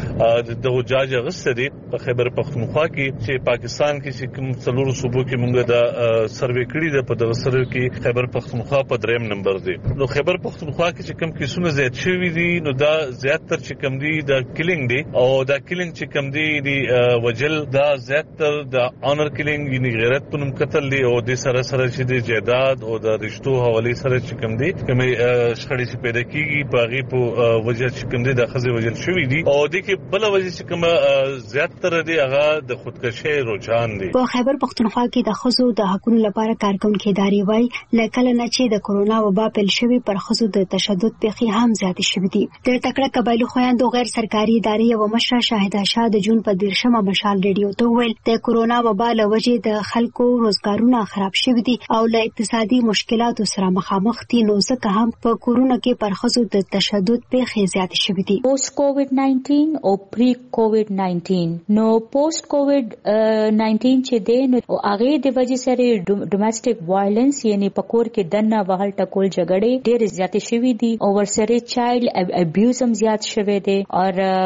دي د جاج غسته دي په خیبر پښتونخوا کې چې پاکستان کې چې کوم څلورو صوبو کې مونږ د سروې کړی ده. په دغه سروې کې خیبر پښتونخوا په دریم نمبر دی. نو خیبر پښتونخوا کې چې کوم کیسونه زیات شوي دي نو دا زیاتره چې کوم دي د کلینګ دی او دا کلینګ چې کوم دی د وجل دا زیاتره د اونر کلینګ یعنی غیرت په نوم قتل دی او د سره سره چې د جیداد او د رشتو حواله سره چې کوم دي کومه شخړې پیدا کیږي باغی په وجه چې کوم دي د خزې وجل شوې دي او د کې بل وجه چې کومه زیاتره دی هغه د خودکشي رجحان دی. په خیبر پښتونخوا کې د خزو د حقوقو لپاره کارکونکو ادارې وايي لکه نه چې د کرونا وبا پیل شوی پر خزو د تشدد پیښې هم زیات شوې دي. د تکړه قبایلو خویندو غیر سرکاري ادارې او مشره شاهده شاه د جون په دیرشمه مشال ریډیو ته ویل د کرونا وبا له وجې د خلکو روزګارونه خراب شوي دي او له اقتصادي مشکلاتو سره مخامخ دي نو ځکه هم په کرونا کې پر خزو د تشدد پیښې زیات شوې دي. پوسټ کووډ ناینټین او پری کووډ ناینټین نو پوسټ کووډ ناینټین چې دی نو هغه د وجې سره ډومېسټک وایلنس یعنی پکور کې دنه وهل ټکول جګړې ډېر زیات شوې دي او ورسره چایلډ ابیوز هم زیات شوی دی او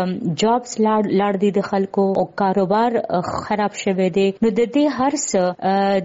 جابز لاړ دي د خلکو او کاروبار خراب شوی دی. نو د دې هر څه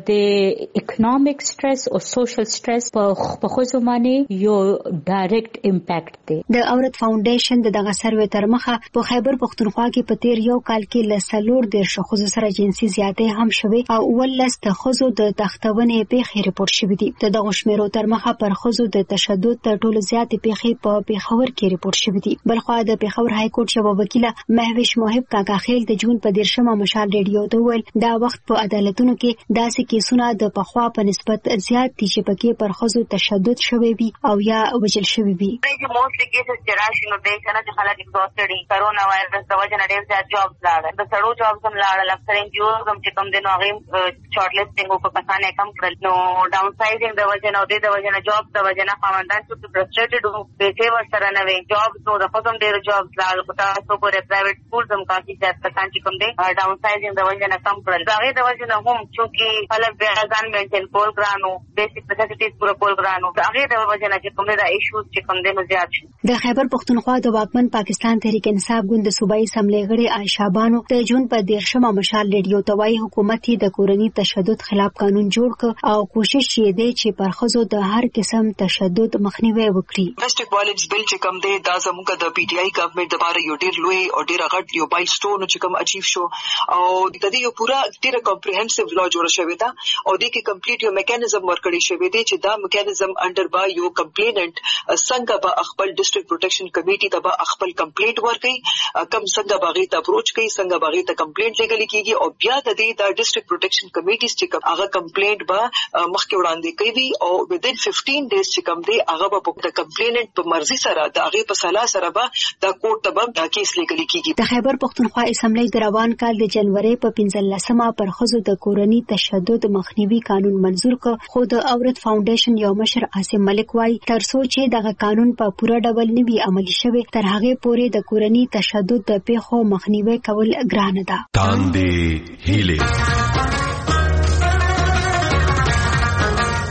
د اکونومیک سټرس او سوشل سټرس په خصوص باندې یو ډایرکټ امپیکټ دی. د عورت فاونډیشن د دغه سروې تر مخه په خیبر پښتونخوا کې په تیر یو کال کې ل سلور د شخصو سره جنسي زیاتې هم شوي او ولس د خزو د تختونې پیښې ریپورت شوې دي. د دغه شمیرو تر مخه پر خزو د تشدد تر ټولو زیاتې پیښې په پیښور کې ریپورت شوې دي. بلخوا د پیښور های کورټ یو وکیله مهوش محب کاکا خیل د جون په دیرشمه مشال ریډیو ته ویل دا وخت په عدالتونو کې داسې کیسونه د پخوا په نسبت زیات دي چې پکې پر خزو تشدد شوی وي او یا وژل شوی وي. موستلی کیسز چې راشي نو دی کنه چې خلک ایگزاستډ دي کرونا وایرس د وجه نه ډېر زیات جابز لاړل د سړو جابز هم لاړل اکثر ان جی اوز هم چې کوم دي نو هغه شارټ لیسټینګ او په کسانه کم کړل نو ډاون سایزینګ د وجه نه د وجه نه جاب د وجه نه خاوندان چې فرستریټډ وو پیسې ورسره نه وي جابز نو د خپل ډېر جابز لاړل په تاسو پورې پرایویټ سکولز هم کافي زیات کسان چې کوم دي ډاون سایزینګ د وجه نه کم کړل هغه د وجه نه هم چې خلک بیا ځان مینټین کول ګرانو بیسیک نیسیسټیز پورا کول ګرانو هغه د وجه نه چې کوم دي ایشوز چې کوم دي نو زیات شي. د خیبر پښتونخوا د واکمن پاکستان تحریک انصاف ګوند د صوبایي اسمبلی غړي عائشہ بانو د جون په دیرشمه مشال ریډیو ته وايي حکومت د کورني تشدد خلاف قانون جوړ ک او کوشش یې دی چې پر ښځو د هر قسم تشدد مخنیوي وکړي. ډومېسټک وایلنس بل چې کوم دی دا زموږ د پی ټی آی ګورنمنت لپاره یو ډیر لوی او ډیر غټ یو مایلسټون چې کوم اچیو شو او د دې یو پورا ډیر کمپریهنسیو لا جوړ شوی دا او د کې کمپلیټ یو میکانیزم ورکړی شوی دی چې دا میکانیزم انډر با یو کمپلیننٹ څنګه به خپل ډیسټریکټ پروټیکشن کمیټي ته به خپل کمپلیټ ورکړي کم څنګه باغې ته اپروچ کوي څنګه باغې ته کمپلیټ لګل کیږي او بیا د دې د ډیسټریکټ پروټیکشن کمیټیز چې کوم هغه کمپلیټ به مخکې وړاندې کوي او within fifteen days چې کوم دی هغه به د کمپلیننٹ په مرزي سره د هغه په صلاح سره به د کوټ ته به کیس لګل کیږي. د خیبر پښتونخوا اسمبلی د روان کال د جنوري په پنځلسمه پر ښځو د کورني تشدد مخنیوي قانون منزور کړ خو د عورت فاونډیشن یو مشر عاصم ملک وايي تر څو چې دغه قانون په پوره ډول نه وي عملي شوی تر هغه پورې د کورني تشدد د پیښو مخنیوي کول ګران ده. تاندې هیله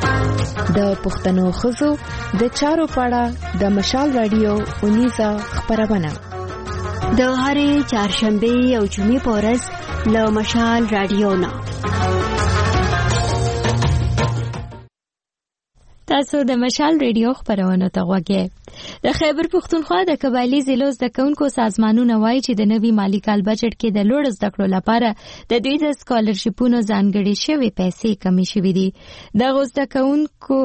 د پښتنو خزو د چارو پاړه د مشال رادیو اونیزه خبرونه د هرې چهارشنبه او جمعې په ورځ له مشال رادیو نه تاسو د مشال رادیو خبرونه ته غوږی. د خیبر پښتونخوا د قبایلی ضلعو زده کوونکو سازمانونه وایي چې د نوي مالی کال بجټ کې د لوړ زده کړو لپاره د دوی د سکالرشیپونو ځانګړې شوې پیسې کمې شوې دي. دغه زده کوونکو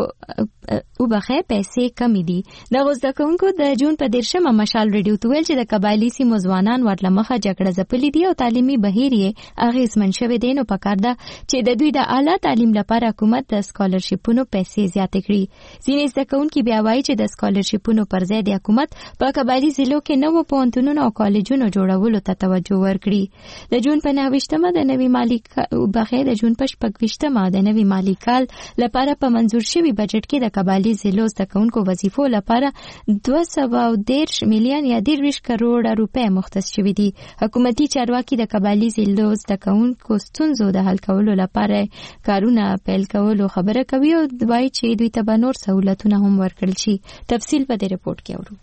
او بخې پیسې کمې دي. دغه زده کوونکو د جون په دیرشمه مشال رادیو ته ویل چې د قبایلی سیمو ځوانان ورله مخه جګړه ځپلې دي او تعلیمي بهیر یې اغېزمن شوی دی، نو پکار ده چې د دوی د اعلی تعلیم لپاره حکومت د سکالرشیپونو پیسې زیاتې کړي. ځینې زده کوونکي بیا وایي چې د سکالرشیپونو پر ځای د حکومت په قبایلی ضلعو کې نوو پوهنتونونو او کالجونو جوړولو ته توجه ورکړي. د جون په نهه د نوي مالی بخې د جون په شپږ د نوي مالی کال لپاره په منظور شوي بجټ کې د قبایلی ضلعو زده کوونکو وظیفو لپاره دوه سوه او دېرش میلیون یا دېرش کروڑه روپۍ مختص شوي دي. حکومتي چارواکي د قبایلی ضلعو زده کوونکو ستونزو د حل کولو لپاره کارونه پیل کولو خبره کوي او وایي چې دوی ته به نور سہولتونه هم ورکړل شي. تفصیل په دې رپورټ کې اورو.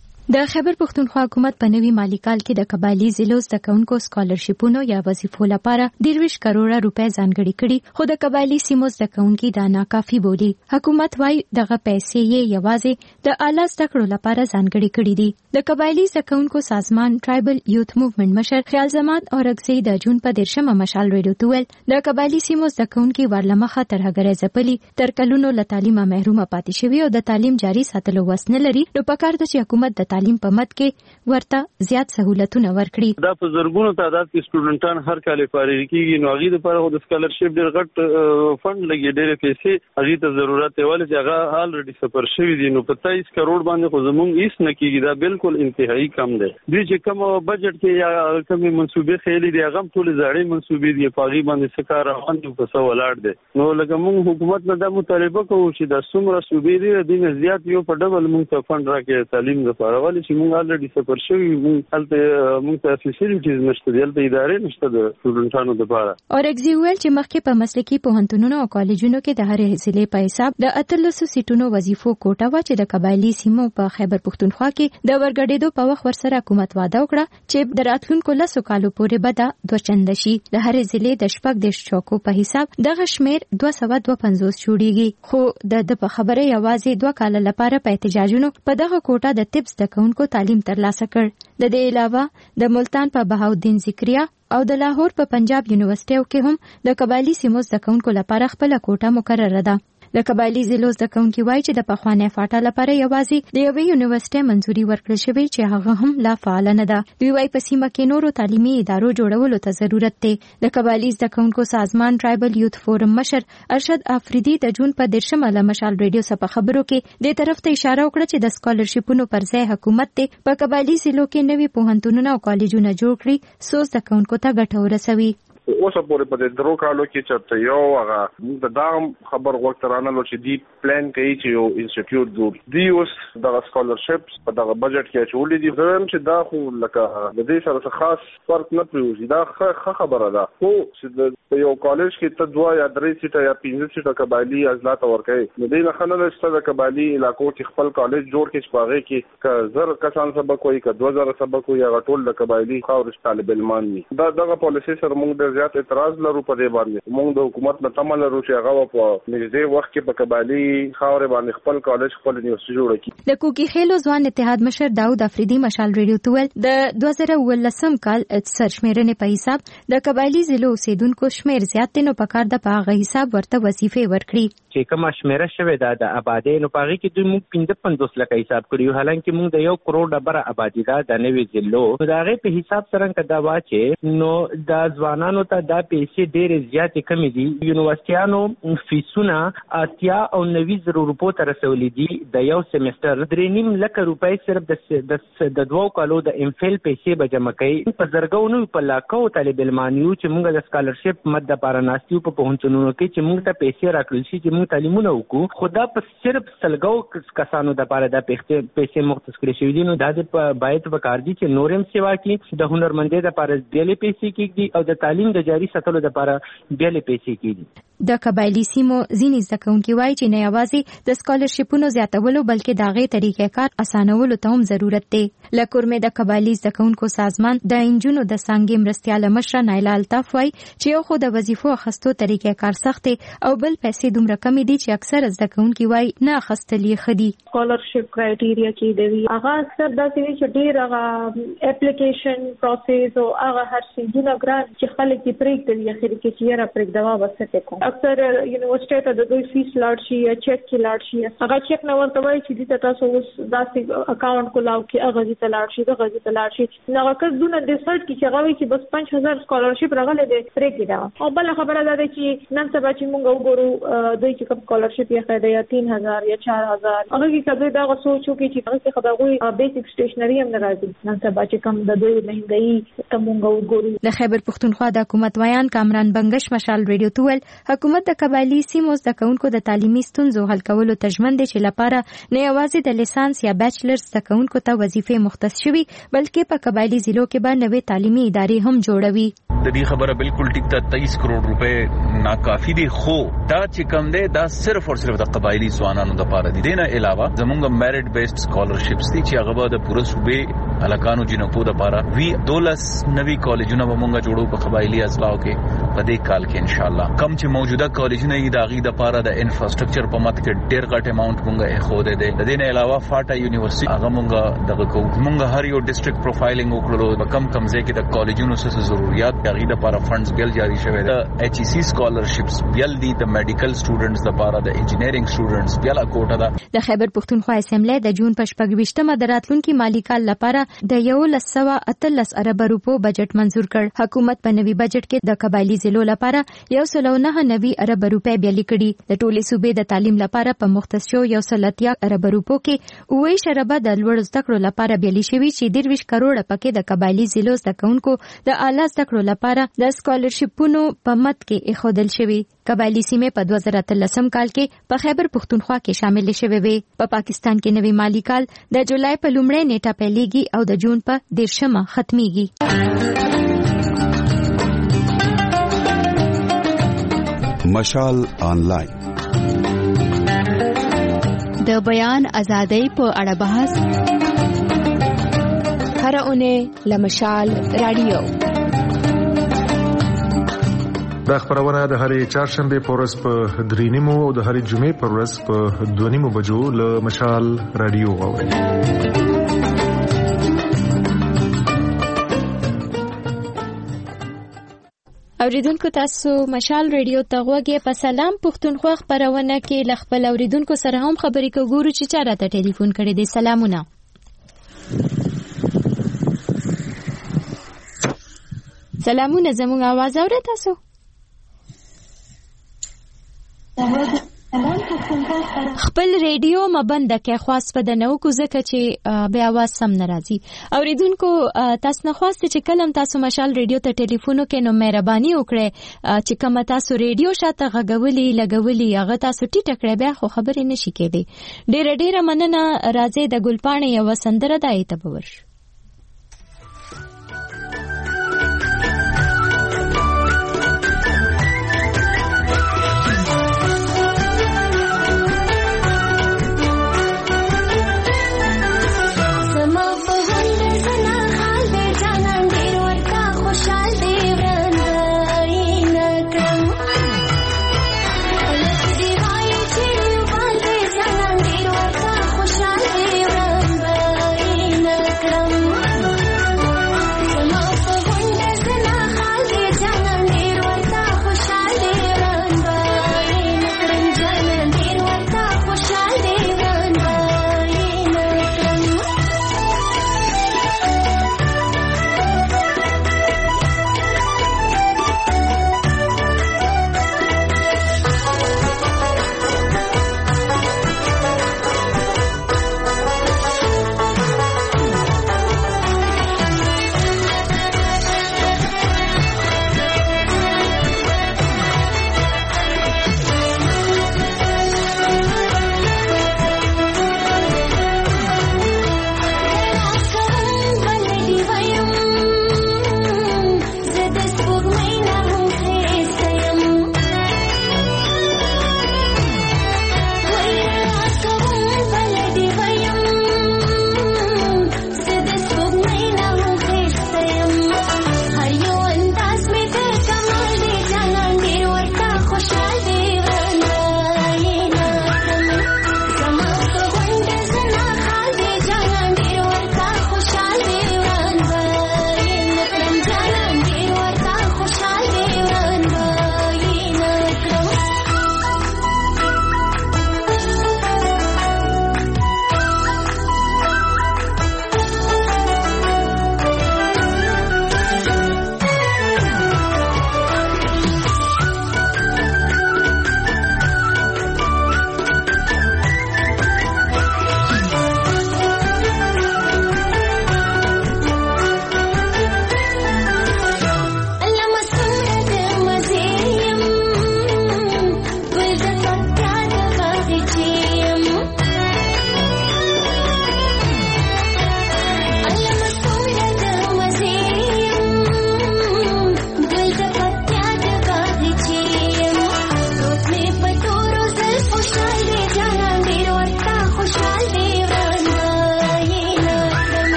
د خیبر پښتونخوا حکومت په نوي مالی کال کې د قبایلی ضلعو زده کوونکو سکالرشیپونو یا وظیفو لپاره دېرش کروڑه روپۍ ځانګړي کړي، خو د قبایلی سیمو زده کوونکي دا ناکافي بولي. حکومت وايي دغه پیسې یې یوازې د اعلی زده کړو لپاره ځانګړي کړي دي. د قبایلی زده کوونکو سازمان ټرایبل یوث موومېنټ مشر خیال زمان اورګزی د جون په دیرشمه مشال رادیو ته ویل د قبایلی سیمو زده کوونکي ورله مخه ترهګرۍ ځپلي، تر کلونو له تعلیمه محرومه پاتې شوي او د تعلیم جاري ساتلو وس نه لري، نو پکار ده چې حکومت د تعلیم په مد کې ورته زیات سہولتونه ورکړي. دا په زرګونو تعداد کې سټوډنټان هر کال فارغ کیږي، نو هغه لپاره د سکالرشپ ډېر غټ فند لګي، ډېر پیسې هغه ته ضرورت دی، ولې چې هغه الریډي سپر شوی دي. نو په تیئیس کروڑ باندې خو زموږ هیڅ نه کیږي، دا بالکل انتهایی کم دی. دوی چې کوم بجټ کې یا کومې منصوبې خېلې دي هغه ټول زړې منصوبې دي، په هغه باندې څه کار روان دي په څه ولاړ دي. نو لکه موږ حکومت نه دا مطالبه کوو چې دا څومره صوبې دي دینه زیات یو په ډبل موږ ته فند راکړي تعلیم لپاره، ولې چې موږ الریډي سفر شوی موږ هلته موږ ته فیسیلیټیز نشته دي، هلته ادارې نشته د سټوډنټانو لپاره. اورګزی ویل چې مخکې په مسلکي پوهنتونونو او کالجونو کې د هرې ضلع په حساب د اتلسو سیټونو وظیفو کوټه وه چې د قبایلی سیمو په خیبر پښتونخوا کې د ورګډېدو په وخت ورسره حکومت واده وکړه چې د راتلونکو لسو کالو پورې به دا دوه چنده شي. د هرې ضلع د شپږ دېرش چوکو په حساب دغه شمېر دوه سوه دوه پنځوس جوړېږي، خو د ده په خبره یوازې دوه کاله لپاره په احتجاجونو په دغه کوټه د طب زده کوونکو تعلیم ترلاسه کړ. د دې علاوه د ملتان په بهاودین ذکریا او د لاهور په پنجاب یونیورسيټیو کې هم د قبایلی سیمو زده کوونکو لپاره خپل کوټه مقرره ده. د قبایلی ضلعو زده کوونکي وایي چې د پخوانۍ فاټا لپاره یوازې د یوې یونیورسيټۍ منځوري ورکړل شوې چې هغه هم لا فعال نه ده. دوی وایي په سیمه کې نورو تعلیمي ادارو جوړولو ته ضرورت دی. د قبایلی زده کوونکو سازمان ټرایبل یوث فورم مشر ارشد افریدي د جون په دیرشمه له مشال رادیو څخه په خبرو کې د طرف ته اشاره وکړه چې د سکالرشیپونو پر ځای حکومت ته په قبایلی ضلعو کې نوي پوهنتونونه او کالجونه جوړ کړي، څو زده کوونکو ته ګټه ورسوي. اوسه پورې په درو کالو کې چرته یو هغه د دا خبر وکړانه لو چې دی پلان کوي چې یو انسټیټیوټ جوړ دی، اوس د سکالرشپس په دغه بجټ کې چولې دي. زم چې دا خو لکه د دې سره خاص فرق نه پریوزي، دا ښه خبره ده، خو چې د یو کالج کې ته دوه یا درې سیټه یا پنځه سیټه قبایلی ازلات ورکړي، نو دې نه خلل چې د قبایلی علاقو کې خپل کالج جوړ کې شپږه کې ک زر کسان سبق کوي، ک دوه زره سبق کوي، هغه ټول د قبایلی خاور طالب علمان دي. دا دغه پالیسي سره موږ زیات اعتراض لرو په دې باندې. موږ د حکومت نه تمه لرو چې هغه په نږدې وخت کې په قبایلی خاور باندې خپل کالج خپل یونیورسيټي جوړ کړي. د کوکی خیلو ځوان اتحاد مشر داود افریدي مشال رادیو ته ویل د دوه زره اوولسم کال سرشمیرنې په حساب د قبایلی ضلعو اوسیدونکو شمیر زیات دی، نو پکار د په هغه حساب ورته وظیفې ورکړي. چې کومه شمیره شوې ده د آبادۍ، نو په هغې کې دوی موږ پنځه پنځوس لکه حساب کړي یو، حالانکې موږ د یو کروڑ ډبره آبادي ده د نوي ضلعو. نو د هغې په حساب څرنګه دا واچې نو د ځوانانو ته دا پیسې ډېرې زیاتې کمې دي. یونیورسټیانو فیسونه اتیا او نوي زره روپو ته رسولي دي د یو سیمسټر، درې نیم لکه روپۍ صرف د دوو کالو د ام فیل پیسې به جمع کوي. په زرګو نو په لاکو طالب علمان یو چې موږ د سکالرشپ مد دپاره ناست یو په پوهنتونونو کې چې موږ ته پیسې راکړل شي چې موږ تعلیمونه وکړو، خو دا په صرف سلګو کسانو دپاره دا پیسې مختص کړې شوي دي. نو دا د باید پکار دي چې نور هم سیوا کړي، د هنرمندۍ دپاره بېلې پیسې کېږدي او د تعلیم د جاري ساتلو دپاره بېلې پیسې کېږدي. د قبایلی سیمو ځینې زده کوونکي وایي چې نه یوازې د سکالرشیپونو زیاتولو بلکې د هغې طریقې کار اسانولو ته هم ضرورت دی. له کورمې د قبایلی زده کوونکو سازمان د انجونو د څانګې مرستیاله مشره نایله الطاف وایي چې یو خو د وظیفو اخیستو طریقې کار سخت دی او بل پیسې دومره کمې دي چې اکثر زده کوونکي وایي نه اخیستل یې ښه دي. سکالرشپ کرایټیریا کې دی هغه اکثر داسې وي چې ډېر هغه اپلیکیشن پروسس او هغه هر څه ګران چې خلک یې پرېږدي اخر کې چې یې را پرېږدوا وسته کوم. اکثر یونیورسيټي ته د دوی فیس لاړ شي یا چیک کې لاړ شي هغه چیک نه ورته وایي چې د تاسو اوس داسې اکاونټ کولاو کې هغه دې لاړ شي دغه دې لاړ شي نو هغه دونه د سرټ کې چې هغه وایي چې بس پنځه هزار سکالرشپ راغله دې پرېږدي. او بل خبره ده چې نن سبا چې موږ وګورو دوی چې کوم سکالرشپ یې خاله یا تین هزار یا چار هزار هغه کې کله دا سوچو کې چې هغه خبره بیسیک سټیشنری هم ناراضي نن سبا چې کوم د دوی مهنګي ته موږ وګورو. د خیبر پښتونخوا د حکومت ویان کامران بنگش مشال ریډیو تول حکومت د قبایلی سیمو زده کوونکو د تعلیمي ستونزو حل کولو ته ژمن دی چې لپاره نه یوازې د لیسانس یا بیچلر زده کوونکو ته وظیفې مختص شوي بلکې په قبایلی ضلعو کې به نوې تعلیمي ادارې هم جوړوي. د دې خبره بالکل ټیک ته تیئیس کروڑ روپے ناکافي دي خو دا چې کم دی دا صرف او صرف د قبایلی ځوانانو لپاره دي. دینه علاوه زموږ میرټ بیسډ سکالرشپس دي چې هغه د پوره صوبې الکانو جنکو لپاره وی دولس نوي کالجونه به موږ جوړو په قبایلی اضلاع کې په دې کال کې ان شاء الله. کم چې موجوده کالجونه یې د غي د لپاره د انفراستراکچر په مت کې ډېر غټ اماونت موږ یې خو دې د دې نه علاوه فاټا یونیورسيټي هغه موږ دغه کو موږ هر یو ډیسټریکټ پروفایلینګ وکړو په کم کم ځای کې د کالجونو څه ضرورت د غي د لپاره فندز بیل جاری شوی د ایچ ای سی سکالرشپس بیل دي د میډیکل سټوډنټس لپاره د انجینیرینګ سټوډنټس بیل کوټه ده. د خیبر پښتونخوا اسمبلی د جون په شپږ د راتلونکي مالی کال لپاره د یو لس سوه اتلس ارب روپو بجټ منزور کړ. حکومت په نوي بجټ کې د قبایلی ضلعو لپاره یو سل او نه نوي ارب روپے بیل کړي. د ټولې صوبې د تعلیم لپاره په مختص شو یو سل اتیا ارب روپو کې اوه شربه د لوړ زده کړو لپاره بیل شوی چې درویش کروڑه پکې د قبایلی ضلعو زده کوونکو د اعلی زده کړو لپاره د سکالرشپونو په مت کې اخودل شوی. قبایلی سیمې په دوه زره اتلسم کال کې په خیبر پښتونخوا کې شامل شوې وي. په پاکستان کې نوي مالی کال د جولای په لومړۍ نیټه پیلېږي او د جون په دیرشمه ختميږي. مشال آنلاین د بیان ازادۍ په اړه بحث هر اونۍ لمشال رادیو. دا خبرونه د هرې چهارشنبه په ورځ په درې نیمو او د هرې جمعې په ورځ په دوه نیمو بجو له مشال رادیو واورئ. اوریدونکو تاسو مشال ریډیو ته غوږی په سلام پښتونخوا خبرونه کې ل خپل اوریدونکو سره هم خبرې کوو چې چا راته ټلیفون کړی دی. سلامونه. سلامونه زموږ आवाज اورئ تاسو؟ خپل ریډیو مبند کې خاص په د نو کو زکه چې به आवाज سم ناراضي. اوریدونکو تاسو نه خواسته چې کلم تاسو مشال ریډیو ته ټلیفون وکړئ نو مهرباني وکړئ چې کوم تاسو ریډیو شاته غږولي لګولي هغه تاسو ټیټ کړئ بیا خو خبرې نشي کېدی. ډېر ډېر مننه. راځي د ګلپاڼې یو سندره د ایت په ورش. Kram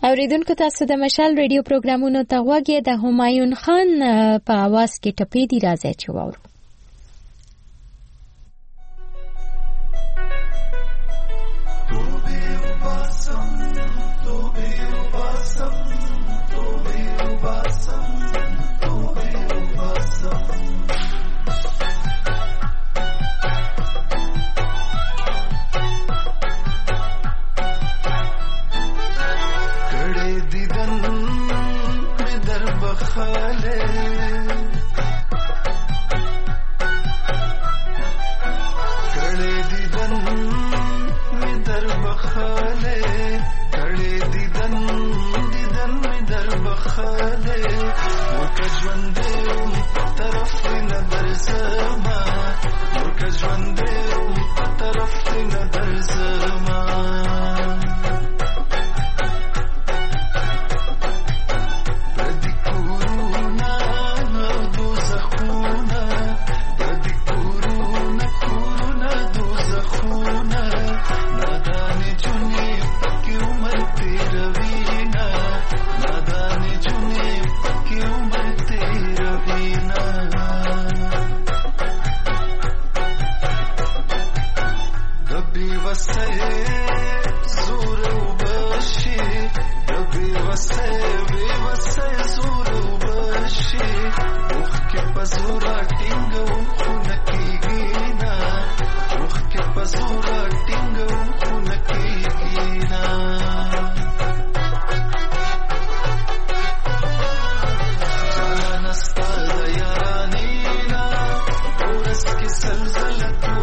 اوریدونکو تاسو د مشال ریډیو پروګرامونو ته غوږی د همایون خان په आवाज کې ټپې دی راځي چې واورو. سلسلة